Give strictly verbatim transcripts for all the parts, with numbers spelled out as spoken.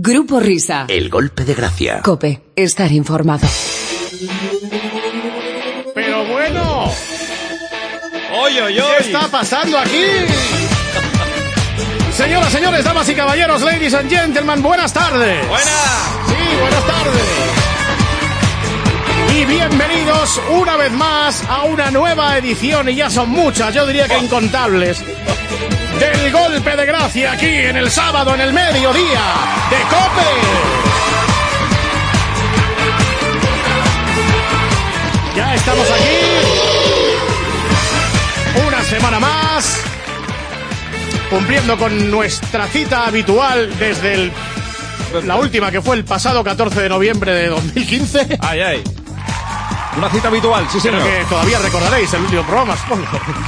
Grupo Risa. El golpe de gracia. COPE. Estar informado. Pero bueno. ¡Oy, oy, oy! ¿Qué está pasando aquí? Señoras, señores, damas y caballeros, ladies and gentlemen, buenas tardes. ¡Buenas! Sí, buenas tardes. Y bienvenidos una vez más a una nueva edición, y ya son muchas, yo diría que incontables, del golpe de gracia aquí en el sábado, en el mediodía de COPE. Ya estamos aquí, una semana más, cumpliendo con nuestra cita habitual desde el, la última, que fue el pasado catorce de noviembre de dos mil quince. ¡Ay, ay! Una cita habitual, sí, señor. Creo que todavía recordaréis el último programa, supongo.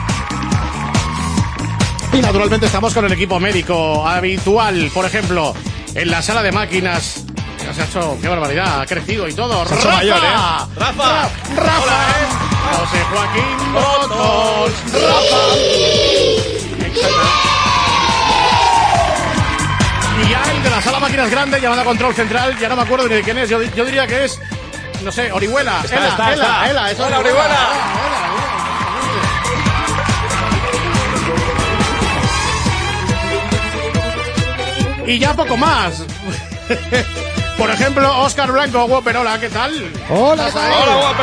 Y naturalmente estamos con el equipo médico habitual, por ejemplo, en la sala de máquinas. Ya se ha hecho, qué barbaridad, ha crecido y todo. Se ha hecho ¡Rafa! mayor, ¿eh? ¡Rafa! ¡Rafa! Hola, ¿eh? José Joaquín Botos. ¡Rafa! Exacto. Y ya el de la sala de máquinas grande, llamada control central, ya no me acuerdo ni de quién es. Yo, yo diría que es, no sé, Orihuela. Está, Ela, está, Ela, está. Ela, es Hola, Orihuela. Orihuela. Y ya poco más. Por ejemplo, Óscar Blanco, Whopper, hola, ¿qué tal? Hola, ¿Estás ahí? ¡Hola, guape!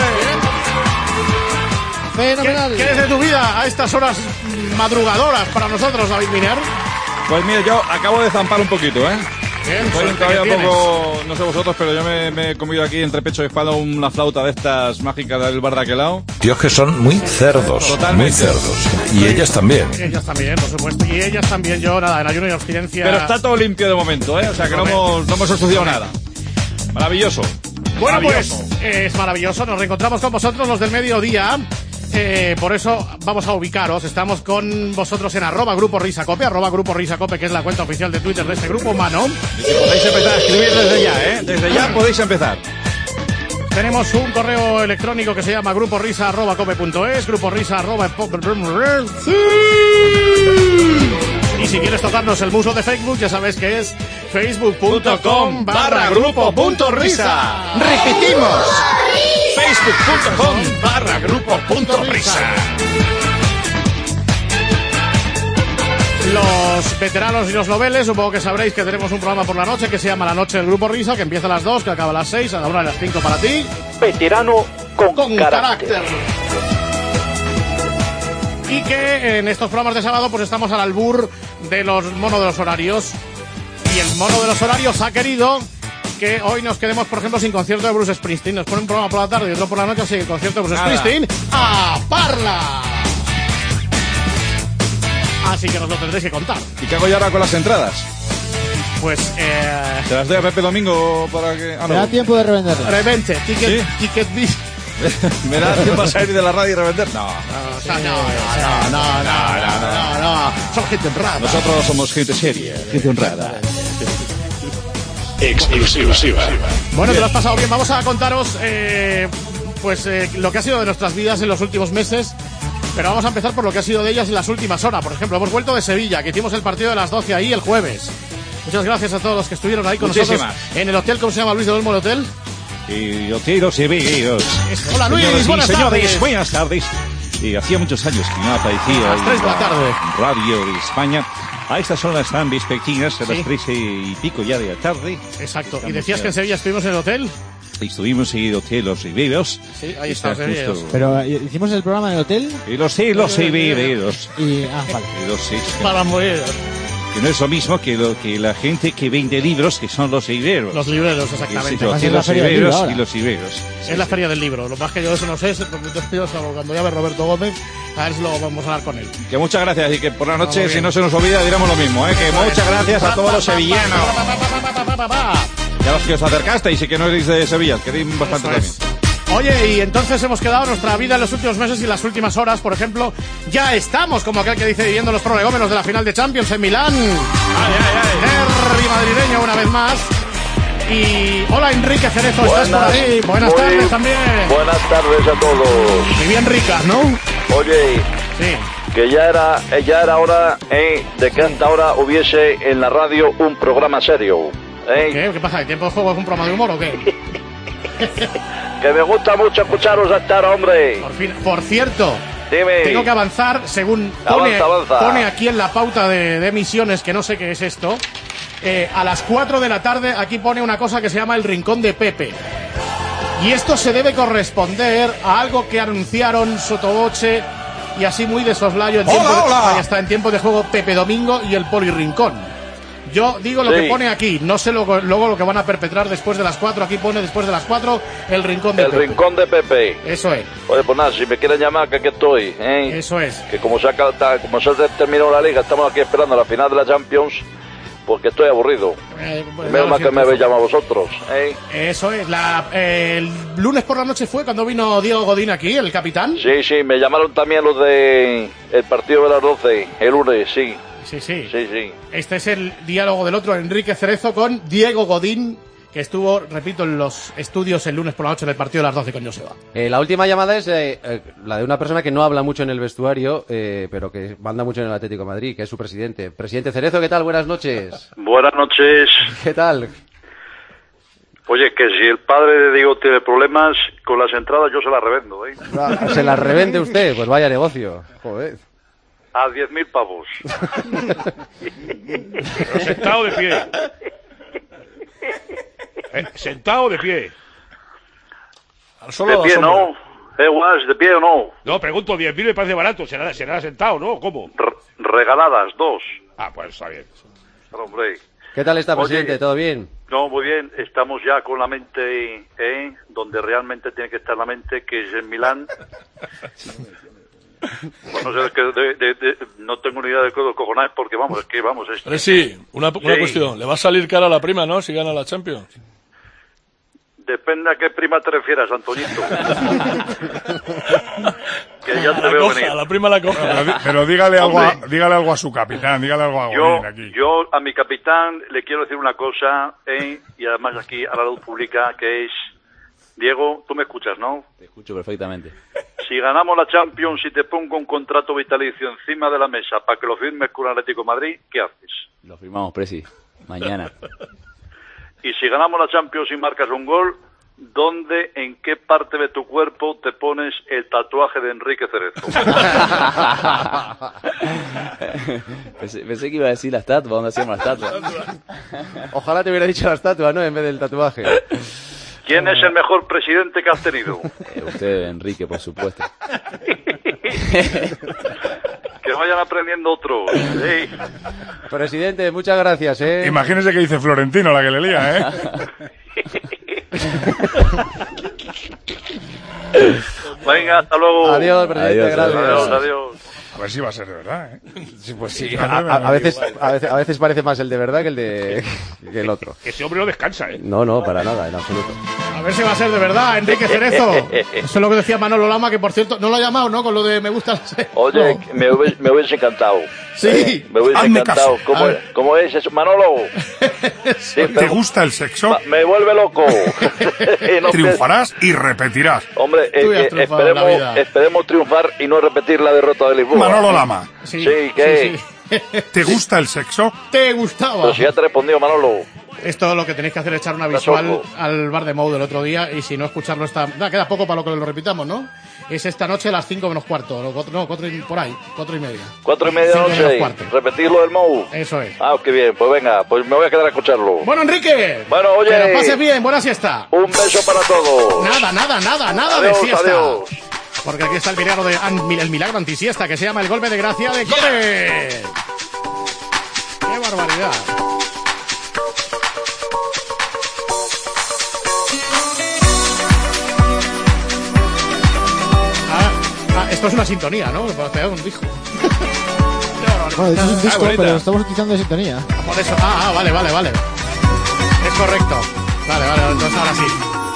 fenomenal. ¿Qué, ¿Qué es de tu vida a estas horas madrugadoras para nosotros, David Miner? Pues mira, yo acabo de zampar un poquito, ¿eh? Bien, Estoy suerte todavía que un tienes. poco, no sé vosotros, pero yo me, me he comido aquí entre pecho y espalda una flauta de estas mágicas del bar de aquel lado. Tíos que son muy cerdos. Totalmente. Muy cerdos. Y ellas también. Ellas también, por supuesto. Y ellas también, yo, nada, en ayuno y abstinencia. Pero está todo limpio de momento, ¿eh? O sea que no hemos, no hemos estudiado nada. Maravilloso. Bueno, pues Maravilloso. eh, es maravilloso. Nos reencontramos con vosotros, los del mediodía. Eh, por eso vamos a ubicaros. Estamos con vosotros en arroba Grupo Risa Cope, arroba Grupo Risa Cope, que es la cuenta oficial de Twitter de este grupo humano. Y que podéis empezar a escribir desde ya, ¿eh? Desde ya podéis empezar. Tenemos un correo electrónico que se llama gruporisa arroba cope punto es, gruporisa arroba sí. Y si quieres tocarnos el muso de Facebook, ya sabes que es facebook.com barra grupo punto risa. Repetimos. Facebook.com barra grupo punto risa. Los veteranos y los noveles, supongo que sabréis que tenemos un programa por la noche que se llama La Noche del Grupo Risa, que empieza a las dos, que acaba a las seis, a la una de las cinco para ti. Veterano con, Con carácter. carácter. Y que en estos programas de sábado pues estamos al albur de los monos de los horarios. Y el mono de los horarios ha querido que hoy nos quedemos, por ejemplo, sin concierto de Bruce Springsteen. Nos pone un programa por la tarde y otro por la noche, así que el concierto de Bruce Nada. Springsteen ¡a parla! Así que nos lo tendréis que contar. ¿Y qué hago yo ahora con las entradas? Pues, eh... ¿Te las doy a Pepe Domingo para que...? Ah, Me da no. tiempo de revenderla. Revente, ticket, ¿Sí? ticket bis. ¿Me da tiempo a salir de la radio y revender? No. No, no, no, no, no, no, no, no. Son gente honrada. Nosotros somos gente seria, gente honrada. Exclusiva. Bueno, te lo has pasado bien. Vamos a contaros eh, pues eh, lo que ha sido de nuestras vidas en los últimos meses. Pero vamos a empezar por lo que ha sido de ellas en las últimas horas. Por ejemplo, hemos vuelto de Sevilla, que hicimos el partido de las doce ahí el jueves. Muchas gracias a todos los que estuvieron ahí con Muchísimas. nosotros en el hotel. ¿Cómo se llama, Luis de Olmo, el hotel? Y yo quiero severos. Hola, Luis, Señoras y buenas señores, tardes. buenas tardes. Y hacía muchos años que no aparecía A las tres de la tarde. radio de España. A estas horas tan vespertinas, a Sí. las tres y pico ya de la tarde. Exacto. ¿Y Estamos decías ya. que en Sevilla estuvimos en el hotel? Estuvimos en el hotel Los Riberos. Sí, ahí Está estamos, Sevilla. justo- Pero eh, hicimos el programa en el hotel Y los sí, los Riberos. y... Ah, vale. Y los sí, Para morir. que no es lo mismo que, lo, que la gente que vende libros, que son los Riberos. Los libreros, Sí, exactamente. los, Además es la los feria del Riberos libro y ahora. los Riberos. Es la feria del libro. Lo que pasa es que yo de eso no sé, porque yo salgo cuando llame Roberto Gómez, a ver si lo vamos a hablar con él. Que muchas gracias y que por la Muy noche, bien. si no se nos olvida, diremos lo mismo, ¿eh? Que muchas gracias a todos los sevillanos. Y a los que os acercasteis y que no erais de Sevilla, queréis bastante Eso también. es. Oye, y entonces hemos quedado nuestra vida en los últimos meses y las últimas horas, por ejemplo, ya estamos, como aquel que dice, viviendo los prolegómenos de la final de Champions en Milán. Ay, ay, ay. Derbi madrileño una vez más. Y hola Enrique Cerezo, ¿estás por ahí? Buenas muy tardes también. Buenas tardes a todos. Y bien ricas, ¿no? Oye, Sí. que ya era, ya era hora eh, de que hasta ahora hubiese en la radio un programa serio. Ey, ¿Qué? ¿Qué pasa? ¿El tiempo de juego es un programa de humor o qué? que me gusta mucho escucharos estar, hombre. Por fin, por cierto, Dime. tengo que avanzar según pone, Avanza, avanza. pone aquí en la pauta de, de emisiones, que no sé qué es esto. Eh, a las cuatro de la tarde aquí pone una cosa que se llama el Rincón de Pepe. Y esto se debe corresponder a algo que anunciaron sotoboche y así muy de soslayo en tiempo, ¡Hola, de, hola! ahí está, en tiempo de juego Pepe Domingo y el Poli Rincón. Yo digo lo Sí. que pone aquí, no sé lo, luego lo que van a perpetrar después de las cuatro. Aquí pone después de las cuatro el Rincón de El Pepe. rincón de Pepe. Eso es, Oye, pues nada, si me quieren llamar, que aquí estoy. ¿eh? eso es. Que como se, ha, cal- como se ha terminado la liga, estamos aquí esperando la final de la Champions, porque estoy aburrido. Eh, pues, Menos no, mal que cierto, me habéis eso. llamado vosotros. ¿eh? Eso es, la, eh, el lunes por la noche fue cuando vino Diego Godín aquí, el capitán. Sí, sí, me llamaron también los de el partido de las doce, el lunes, sí. Sí, sí. Sí, sí. Este es el diálogo del otro, Enrique Cerezo, con Diego Godín, que estuvo, repito, en los estudios el lunes por la noche en el partido de las doce con Joseba. Eh, la última llamada es eh, eh, la de una persona que no habla mucho en el vestuario, eh, pero que manda mucho en el Atlético de Madrid, que es su presidente. Presidente Cerezo, ¿qué tal? Buenas noches. Buenas noches. ¿Qué tal? Oye, que si el padre de Diego tiene problemas con las entradas, yo se las revendo, ¿eh? Ah, ¿se las revende usted? Pues vaya negocio. Joder. A diez mil pavos. Pero sentado o de pie. Eh, ¿Sentado o de pie? De pie, ¿no? Eh, Guas, ¿de pie o no? No, pregunto, diez mil me parece barato. ¿Será, será sentado, no? ¿Cómo? Re- regaladas, dos. Ah, pues está bien. Hombre. ¿Qué tal está, Oye, presidente? ¿Todo bien? No, muy bien. Estamos ya con la mente, ¿eh? Donde realmente tiene que estar la mente, que es en Milán. Pues no sé, que de, de, de, no tengo ni idea de qué cojones, porque vamos, es que vamos. Es... Pero sí, una, una Sí. cuestión. ¿Le va a salir cara a la prima, no? Si gana la Champions. Depende a qué prima te refieras, Antoñito. Que ya te La veo coja, venir. la prima la coja. Pero, di- pero dígale algo a, Hombre. dígale algo a su capitán, dígale algo a Yo, Godín aquí. yo a mi capitán le quiero decir una cosa, ¿eh? Y además aquí a la luz pública, que es... Diego, tú me escuchas, ¿no? Te escucho perfectamente. Si ganamos la Champions y te pongo un contrato vitalicio encima de la mesa para que lo firmes con el Atlético de Madrid, ¿qué haces? Lo firmamos, Presi. Mañana. Y si ganamos la Champions y marcas un gol, ¿dónde, en qué parte de tu cuerpo te pones el tatuaje de Enrique Cerezo? pensé, pensé que iba a decir la estatua. ¿Dónde hacíamos la estatua? Ojalá te hubiera dicho la estatua, ¿no? En vez del tatuaje. ¿Quién es el mejor presidente que has tenido? Eh, usted, Enrique, por supuesto. Que vayan aprendiendo otros. ¿eh? Presidente, muchas gracias, ¿eh? Imagínese que dice Florentino, la que le lía, ¿eh? Venga, hasta luego. Adiós, presidente, Adiós, gracias. Adiós, adiós. A ver si va a ser de verdad, ¿eh? Sí, pues sí, a, a- a veces, a, veces, a veces parece más el de verdad que el de que el otro. Ese hombre no descansa, ¿eh? No, no, para nada, en absoluto. A ver si va a ser de verdad, Enrique Cerezo. Eso es lo que decía Manolo Lama, que por cierto, no lo ha llamado, ¿no? Con lo de me gusta. Oye, me hubiese, me hubiese encantado. Sí, Me hubiese hazme encantado. caso. ¿Cómo, A es- ver. ¿Cómo es eso, Manolo? Sí, ¿Te pero- gusta el sexo? Ma- me vuelve loco. No Triunfarás y repetirás. pi- Hombre, eh, Tú ya has eh, triunfado en la esperemos, vida. esperemos triunfar y no repetir la derrota de Lisboa. Manolo Lama, Sí, Sí, ¿qué? sí, sí. ¿te gusta el sexo? ¿Te gustaba? Pero si ya te he respondido, Manolo. Esto lo que tenéis que hacer es echar una Estás visual loco. al bar de Mou del otro día y si no escucharlo está... Nah, queda poco para lo que lo repitamos, ¿no? Es esta noche a las cinco menos cuarto, o cuatro- no, cuatro y, por ahí, cuatro y media. Cuatro y media de Cinco la menos noche. cuarto. Repetirlo del Mou. Eso es. Ah, qué bien. Pues venga, pues me voy a quedar a escucharlo. Bueno, Enrique. Bueno, oye. Que lo pases bien, buena siesta. Un beso para todos. Nada, nada, nada, nada Adiós, de siesta. adiós. Porque aquí está el milagro de an- el milagro antisiesta que se llama el golpe de gracia de Gómez. ¡Qué barbaridad! Ah, ah, esto es una sintonía, ¿no? Para pegar un disco. Bueno, de hecho es un disco, bonita. pero lo estamos utilizando de sintonía. Por eso. Ah, ah, vale, vale, vale. Es correcto. Vale, vale, entonces ahora sí.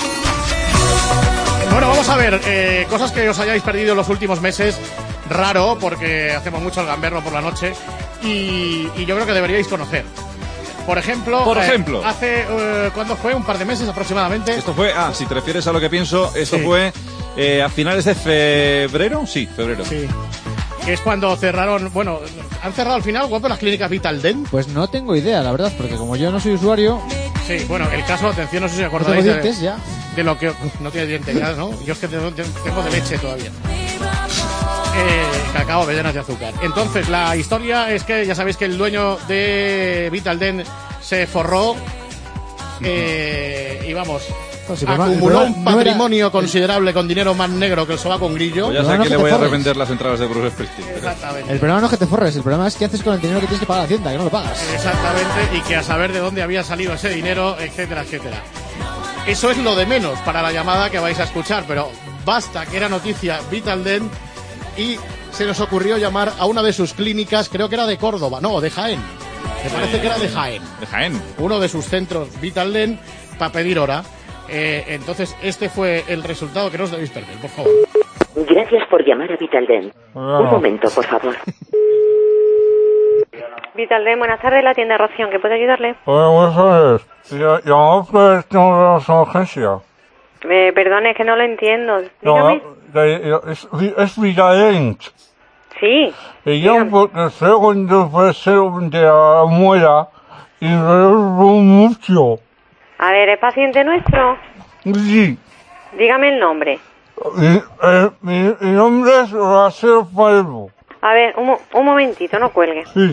Bueno, vamos a ver, eh, cosas que os hayáis perdido en los últimos meses. Raro, porque hacemos mucho el gamberro por la noche. Y, y yo creo que deberíais conocer. Por ejemplo, Por eh, ejemplo. hace, eh, ¿cuándo fue? Un par de meses aproximadamente. Esto fue, ah, si te refieres a lo que pienso, esto Sí. fue eh, a finales de febrero, sí, febrero. Sí. Que es cuando cerraron, bueno, han cerrado al final, guapo, las clínicas Vital Dent. Pues no tengo idea, la verdad, porque como yo no soy usuario, Sí, bueno, el caso, atención, no sé si No acordáis tengo de, dientes ya. de lo que... No tiene dientes ya, ¿no? Yo es que tengo, tengo de leche todavía. Eh, cacao, avellanas y azúcar. Entonces, la historia es que ya sabéis que el dueño de Vitaldent se forró eh, y vamos... Pues el problema- el acumuló problema un no era- patrimonio considerable con dinero más negro que el sobaco con grillo. Pues ya No, sé no, que que le te voy a forres. revender las entradas de Bruce Springsteen. Exactamente. El problema no es que te forres, el problema es qué haces con el dinero que tienes que pagar a Hacienda, que no lo pagas. Exactamente, y que a saber de dónde había salido ese dinero, etcétera, etcétera. Eso es lo de menos para la llamada que vais a escuchar, pero basta que era noticia Vitaldent y se nos ocurrió llamar a una de sus clínicas, creo que era de Córdoba, no, de Jaén. Me parece que era de Jaén. De Jaén. Uno de sus centros Vitaldent para pedir hora. Eh, entonces, este fue el resultado que no os debéis perder, por favor. Gracias por llamar a Vitaldent. Ah. Un momento, por favor. Vitaldent, buenas tardes, la tienda Rocío, ¿que puede ayudarle? Hola, buenas tardes. Ya- Llamamos por el tema de la urgencia. Eh, perdone, es que no lo entiendo. No, Dígame. de- es, es Vitaldent. Sí. Le llamo porque estoy con depresión de la muela y me duele mucho. A ver, ¿es paciente nuestro? Sí. Dígame el nombre. Mi, eh, mi, mi nombre es Racero Palmo. A ver, un, mo- un momentito, no cuelgue. Sí.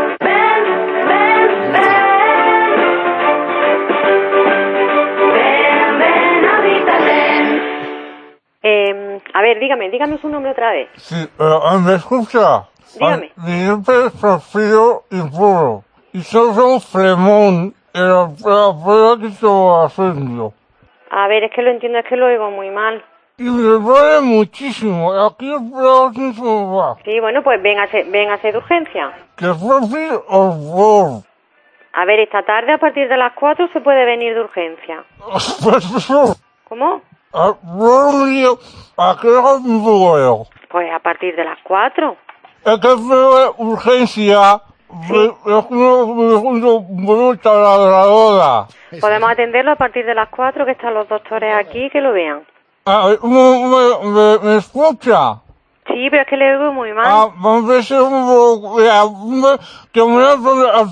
Eh, a ver, dígame, dígame su nombre otra vez. Sí, eh, ¿me escucha? Dígame. Ah, mi nombre es Porfirio Impuro. Y soy un flemón en la prueba que estoy haciendo. A ver, es que lo entiendo, es que lo oigo muy mal. Y me duele muchísimo. Aquí el próximo va. Sí, bueno, pues véngase, véngase de urgencia. Que Porfirio, por favor. A ver, esta tarde a partir de las cuatro se puede venir de urgencia. ¿Cómo? Porfirio, ¿a qué hora me puedo? Pues a partir de las cuatro. Es que fue urgencia. Me- Es que no me junto bruta la grabadora. Podemos atenderlo a partir de las cuatro, que están los doctores aquí, que lo vean. Ah, ¿me, me, me, me escucha? Sí, pero es que le oigo muy mal. Ah, vamos a hacer un poco, ya, me- que me da por a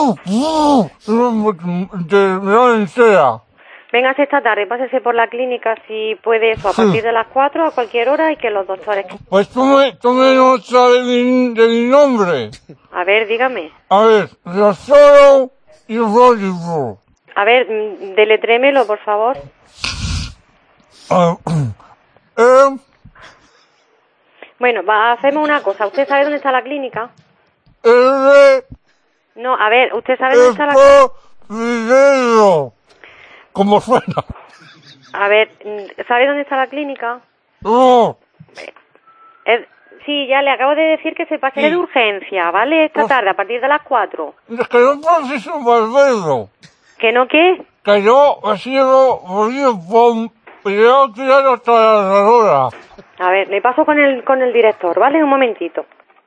terminar entera. Véngase esta tarde, pásese por la clínica si puede eso, a Sí. partir de las cuatro a cualquier hora y que los doctores... Pues tome, tome nota de mi, de mi nombre. A ver, dígame. A ver, Razoro y Rodrigo. A ver, mm, deletrémelo, por favor. Ah, eh, Bueno, va, hacemos una cosa. ¿Usted sabe dónde está la clínica? R, No, a ver, ¿usted sabe dónde está la F, Video. ¿Cómo suena? A ver, mm, ¿sabe dónde está la clínica? No. Es- Sí, ya le acabo de decir que se pase de urgencia, ¿vale? Esta tarde, a partir de las cuatro. Es que no preciso más verlo. ¿Que no qué? Que yo he sido por pero tirar hasta la hora. A ver, le paso con el, con el director, ¿vale? Un momentito.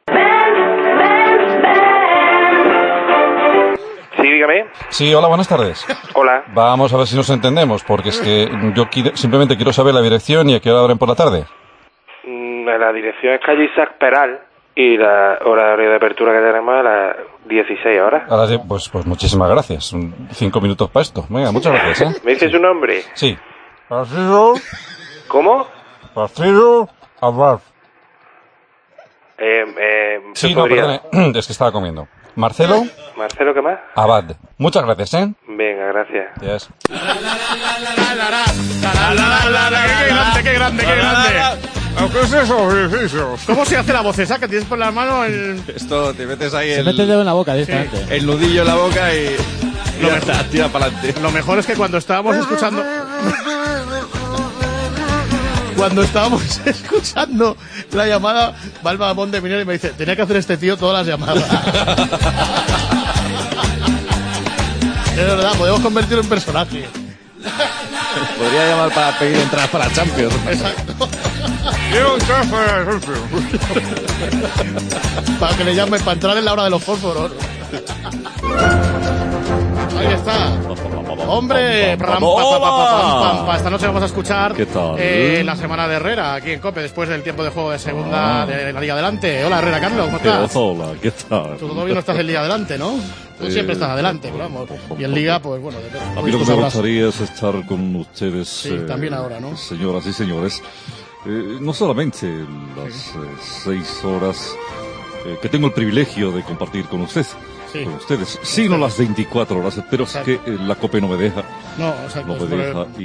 Sí, dígame. Sí, hola, buenas tardes. Hola. Vamos a ver si nos entendemos, porque es que yo qui- simplemente quiero saber la dirección y a qué hora abren por la tarde. Mm, La dirección es calle Isaac Peral y la horario de apertura que tenemos es a las dieciséis horas. A las die- pues, pues muchísimas gracias. Cinco minutos para esto. Venga, muchas gracias, ¿eh? ¿Me dice su nombre? Sí. Partido, ¿Cómo? partido, Abad. Eh, eh, ¿se Sí, no, podría- perdone, es que estaba comiendo. Marcelo Marcelo, ¿qué más? Abad. Muchas gracias, ¿eh? Venga, gracias. Yes. ¡Qué grande, qué grande, qué grande! ¿Qué es eso? ¿Cómo se hace la voz esa que tienes por la mano? El... Esto te metes ahí Se mete el dedo en la boca directamente. el nudillo en la boca y... Lo ya mejor- está, tira para adelante. Lo mejor es que cuando estábamos escuchando... Cuando estábamos escuchando la llamada, va el mamón de Minero y me dice, tenía que hacer este tío todas las llamadas. Es verdad, podemos convertirlo en personaje. Podría llamar para pedir entradas para Champions. Exacto. Quiero entrar para el golpe. Para que le llamen, para entrar en la hora de los fósforos. Ahí está. Hombre, pam, pam, pam, pam, pam, pam. Esta noche vamos a escuchar ¿Qué tal? Eh, la semana de Herrera aquí en COPE después del tiempo de juego de segunda Ah. de la Liga Adelante. Hola Herrera, Carlos, ¿cómo estás? Hola, ¿qué tal? Tú todavía no estás en Liga Adelante, ¿no? Tú Eh, siempre estás adelante, pero vamos. Y en Liga, pues bueno, de- A mí lo tú que me sabrás. gustaría es estar con ustedes. Sí, también ahora, ¿no? Señoras y señores. Eh, no solamente las eh, seis horas eh, que tengo el privilegio de compartir con usted, Sí. con ustedes, sino las veinticuatro horas, pero es que eh, la COPE no me deja. No, o sea, No pues, me por deja. el- Y...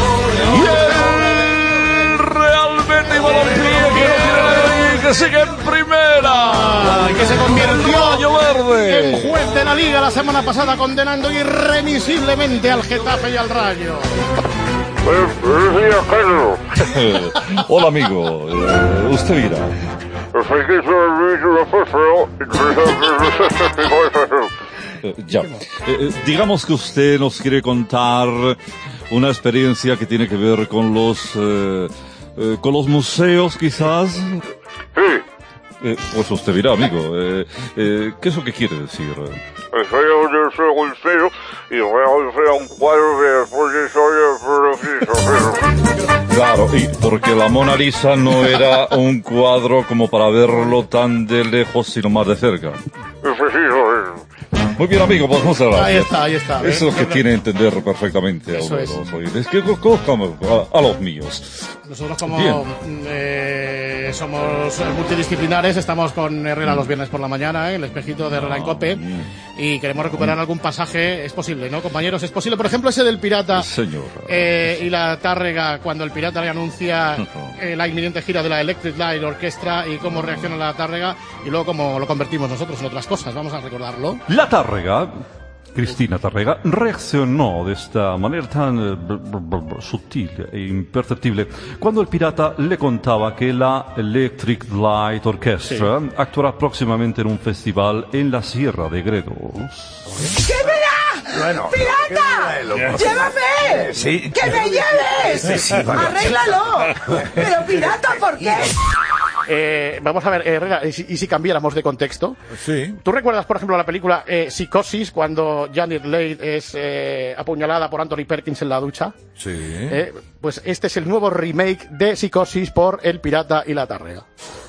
Realmente Balompié que no tiene nadie, que sigue en primera. que se convirtió Rayo Verde. en juez de la Liga la semana pasada, condenando irremisiblemente al Getafe y al Rayo. Hola, amigo. Eh, usted dirá. Eh, ya. Eh, eh, digamos que usted nos quiere contar una experiencia que tiene que ver con los eh, eh, con los museos, quizás. Eh, pues usted dirá, amigo. Eh, eh, ¿Qué es lo que quiere decir? Estoy en el museo y voy a hacer un cuadro de exposición de Claro, y porque la Mona Lisa no era un cuadro como para verlo tan de lejos, sino más de cerca. Muy bien, amigo, pues muchas gracias. Ahí está, ahí está. Eso es lo que ¿ves? tiene que entender perfectamente a Eso uno de es. los oyentes. Que conozcamos a, a los míos. Nosotros como Bien. eh, somos multidisciplinares, estamos con Herrera los viernes por la mañana, ¿eh? El espejito de Herrera en COPE, y queremos recuperar algún pasaje. Es posible, ¿no, compañeros? Es posible, por ejemplo, ese del pirata Señor. eh, y la Tárrega, cuando el pirata le anuncia eh, la inminente gira de la Electric Light Orchestra y cómo reacciona la Tárrega, y luego cómo lo convertimos nosotros en otras cosas. Vamos a recordarlo. La Tárrega, Cristina Tárrega, reaccionó de esta manera tan eh, br- br- br- sutil e imperceptible cuando el pirata le contaba que la Electric Light Orchestra actuará próximamente en un festival en la Sierra de Gredos. ¡Que mira! Bueno, ¡Pirata! loco. ¡Llévame! Sí. ¡Que me lleves! Sí, sí, vale. ¡Arréglalo! Pero pirata, ¿por qué? Eh, vamos a ver, Herrera, ¿y si, y si cambiáramos de contexto? Sí. ¿Tú recuerdas, por ejemplo, la película eh, Psicosis, cuando Janet Leigh es eh, apuñalada por Anthony Perkins en la ducha? Sí. Eh, pues este es el nuevo remake de Psicosis por El Pirata y la Tárrega.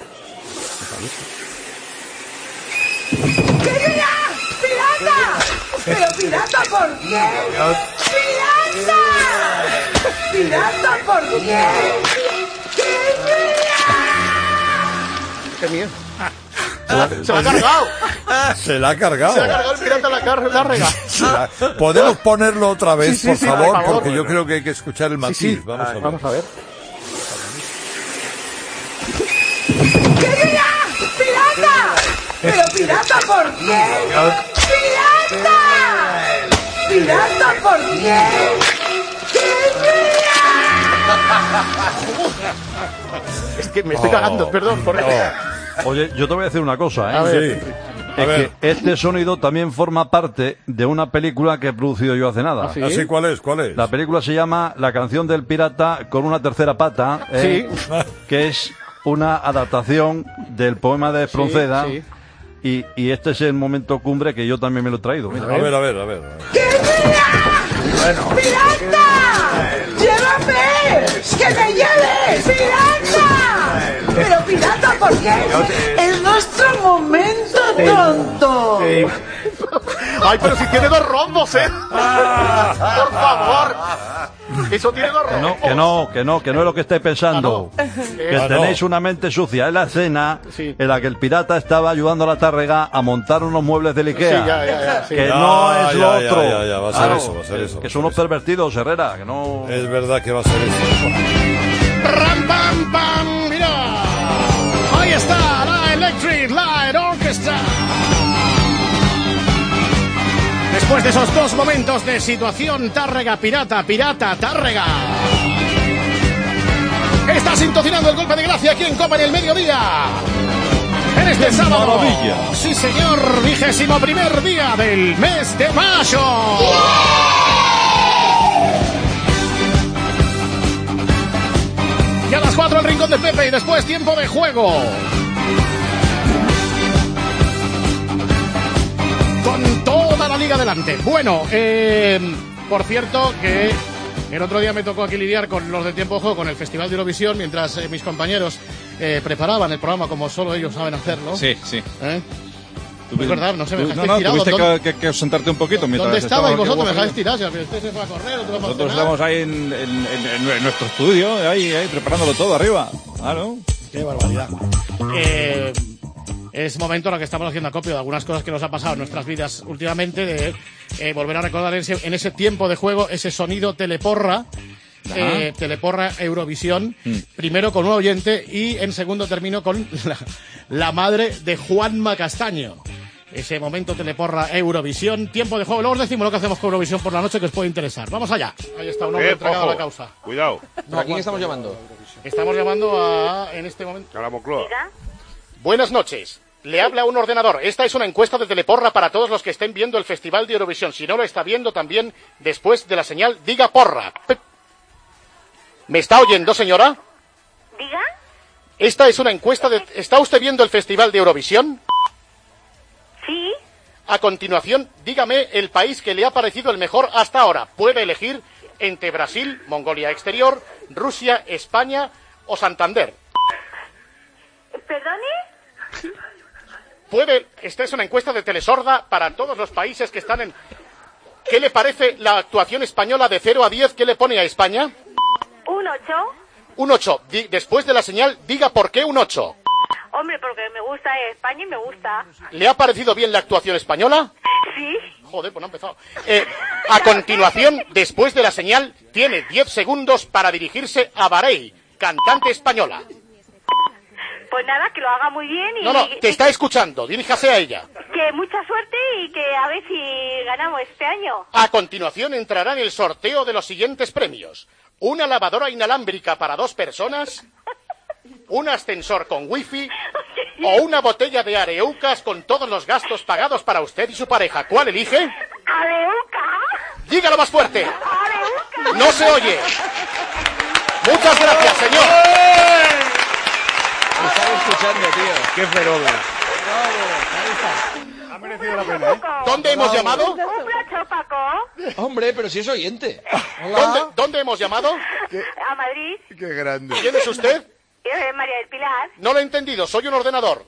¡Que mira! ¡Pirata! Pero pirata, ¿por qué? ¡Pirata! ¡Pirata, ¿por qué? ¡Que ¡Qué miedo! Se la, se la ha cargado. Se la ha cargado. Se la ha cargado el pirata la car- Tárrega. Se la- ¿Podemos ponerlo otra vez, Sí, sí, por, sí, favor? por favor. Porque yo creo que hay que escuchar el matiz. Sí, sí. Vamos, a ver. Vamos a ver. ¡Que mira! ¡Pirata! Pero pirata, ¿por qué? ¡Pirata! ¡Pirata, ¿por qué? ¡Que Es que me estoy cagando, perdón. Por... Oye, yo te voy a decir una cosa, ¿eh? A ver. Sí. Es A ver. que este sonido también forma parte de una película que he producido yo hace nada. ¿Ah, sí? ¿Así cuál es? ¿Cuál es? La película se llama La canción del pirata con una tercera pata, ¿eh? Que es una adaptación del poema de Espronceda. sí. Y, y este es el momento cumbre que yo también me lo he traído. Mira. A ver, a ver, a ver. ¡Pirata! ¡Llévame! ¡Que me lleves! ¡Pirata! Pero pirata, ¿por qué? Es nuestro momento, tonto. Ay, pero si tiene dos rombos, ¿eh? Por favor. Eso tiene dos Que rombos. no, que no, que no, que no es lo que estáis pensando. Que Ah, no. tenéis una mente sucia. Es la escena Sí. en la que el pirata estaba ayudando a la Tárrega a montar unos muebles del Ikea. Sí, ya, ya, ya, sí. Que Ya, no es ya, lo ya, otro. ya, ya, va a ser Claro, eso, va a ser eso, va Que a son ser unos pervertidos, Herrera. Que no. Es verdad que va a ser eso. ¡Ram, pam, pam! ¡Mira! Ahí está la Electric Light Orchestra. Después de esos dos momentos de situación Tárrega, pirata, pirata, Tárrega. Está sintonizando el golpe de gracia aquí en Copa en el mediodía. En este sábado. maravilla! Sí, señor, vigésimo primer día del mes de mayo. Y a las cuatro el rincón de Pepe y después tiempo de juego. Con toda la Liga adelante. Bueno, eh, por cierto que el otro día me tocó aquí lidiar con los de Tiempo de Juego, con el Festival de Eurovisión, mientras eh, mis compañeros eh, preparaban el programa como solo ellos saben hacerlo. Sí, sí. ¿Eh? Es verdad, no sé, me Tú- dejaste no, no, tirado. tuviste ¿Dónde, que, que, que sentarte un poquito mientras ¿dónde estabais estábamos vosotros? Me aquí dejáis tirar. Si al final usted se fue a correr, otro va a Nosotros cenar. estamos ahí en, en- en- en nuestro estudio, ahí, ahí, preparándolo todo arriba. Claro. Qué barbaridad. Eh, es momento en el que estamos haciendo acopio de algunas cosas que nos ha pasado en nuestras vidas últimamente, de eh, volver a recordar en ese, en ese tiempo de juego ese sonido teleporra, eh, teleporra Eurovisión, Mm. primero con un oyente y en segundo término con la, la madre de Juanma Castaño. Ese momento teleporra Eurovisión, tiempo de juego. Luego os decimos lo que hacemos con Eurovisión por la noche, que os puede interesar. Vamos allá. Ahí está, un hombre Eh, entregado a ojo. la causa. Cuidado. ¿A quién estamos llamando? Estamos llamando a, en este momento... A la Moncloa. Buenas noches. Le habla un ordenador. Esta es una encuesta de teleporra para todos los que estén viendo el Festival de Eurovisión. Si no lo está viendo también, después de la señal, diga porra. Pe- ¿Me está oyendo, señora? ¿Diga? Esta es una encuesta de... ¿Está usted viendo el Festival de Eurovisión? Sí. A continuación, dígame el país que le ha parecido el mejor hasta ahora. Puede elegir entre Brasil, Mongolia Exterior, Rusia, España o Santander. ¿Perdone? Puede... Esta es una encuesta de Telesorda para todos los países que están en... ¿Qué le parece la actuación española de cero a diez? ¿Qué le pone a España? ¿Un ocho? Un ocho. Di- después de la señal, diga por qué un ocho. Hombre, porque me gusta España y me gusta. ¿Le ha parecido bien la actuación española? Sí. Joder, pues no ha empezado. Eh, a continuación, después de la señal, tiene diez segundos para dirigirse a Bahrein, cantante española. Pues nada, que lo haga muy bien y... No, no, te está escuchando. Diríjase a ella. Que mucha suerte y que a ver si ganamos este año. A continuación entrará en el sorteo de los siguientes premios. Una lavadora inalámbrica para dos personas, un ascensor con wifi o una botella de Areucas con todos los gastos pagados para usted y su pareja. ¿Cuál elige? ¿Areuca? Dígalo más fuerte. ¿Areuca? No se oye. Muchas gracias, señor. Me están escuchando, tío. Qué fenómeno. Ha merecido la pena, ¿eh? ¿Dónde hemos llamado? Un plato, Paco. Hombre, pero si es oyente. ¿Dónde, ¿Dónde hemos llamado? A Madrid. Qué grande. ¿Quién es usted? Eh, María del Pilar. No lo he entendido, soy un ordenador.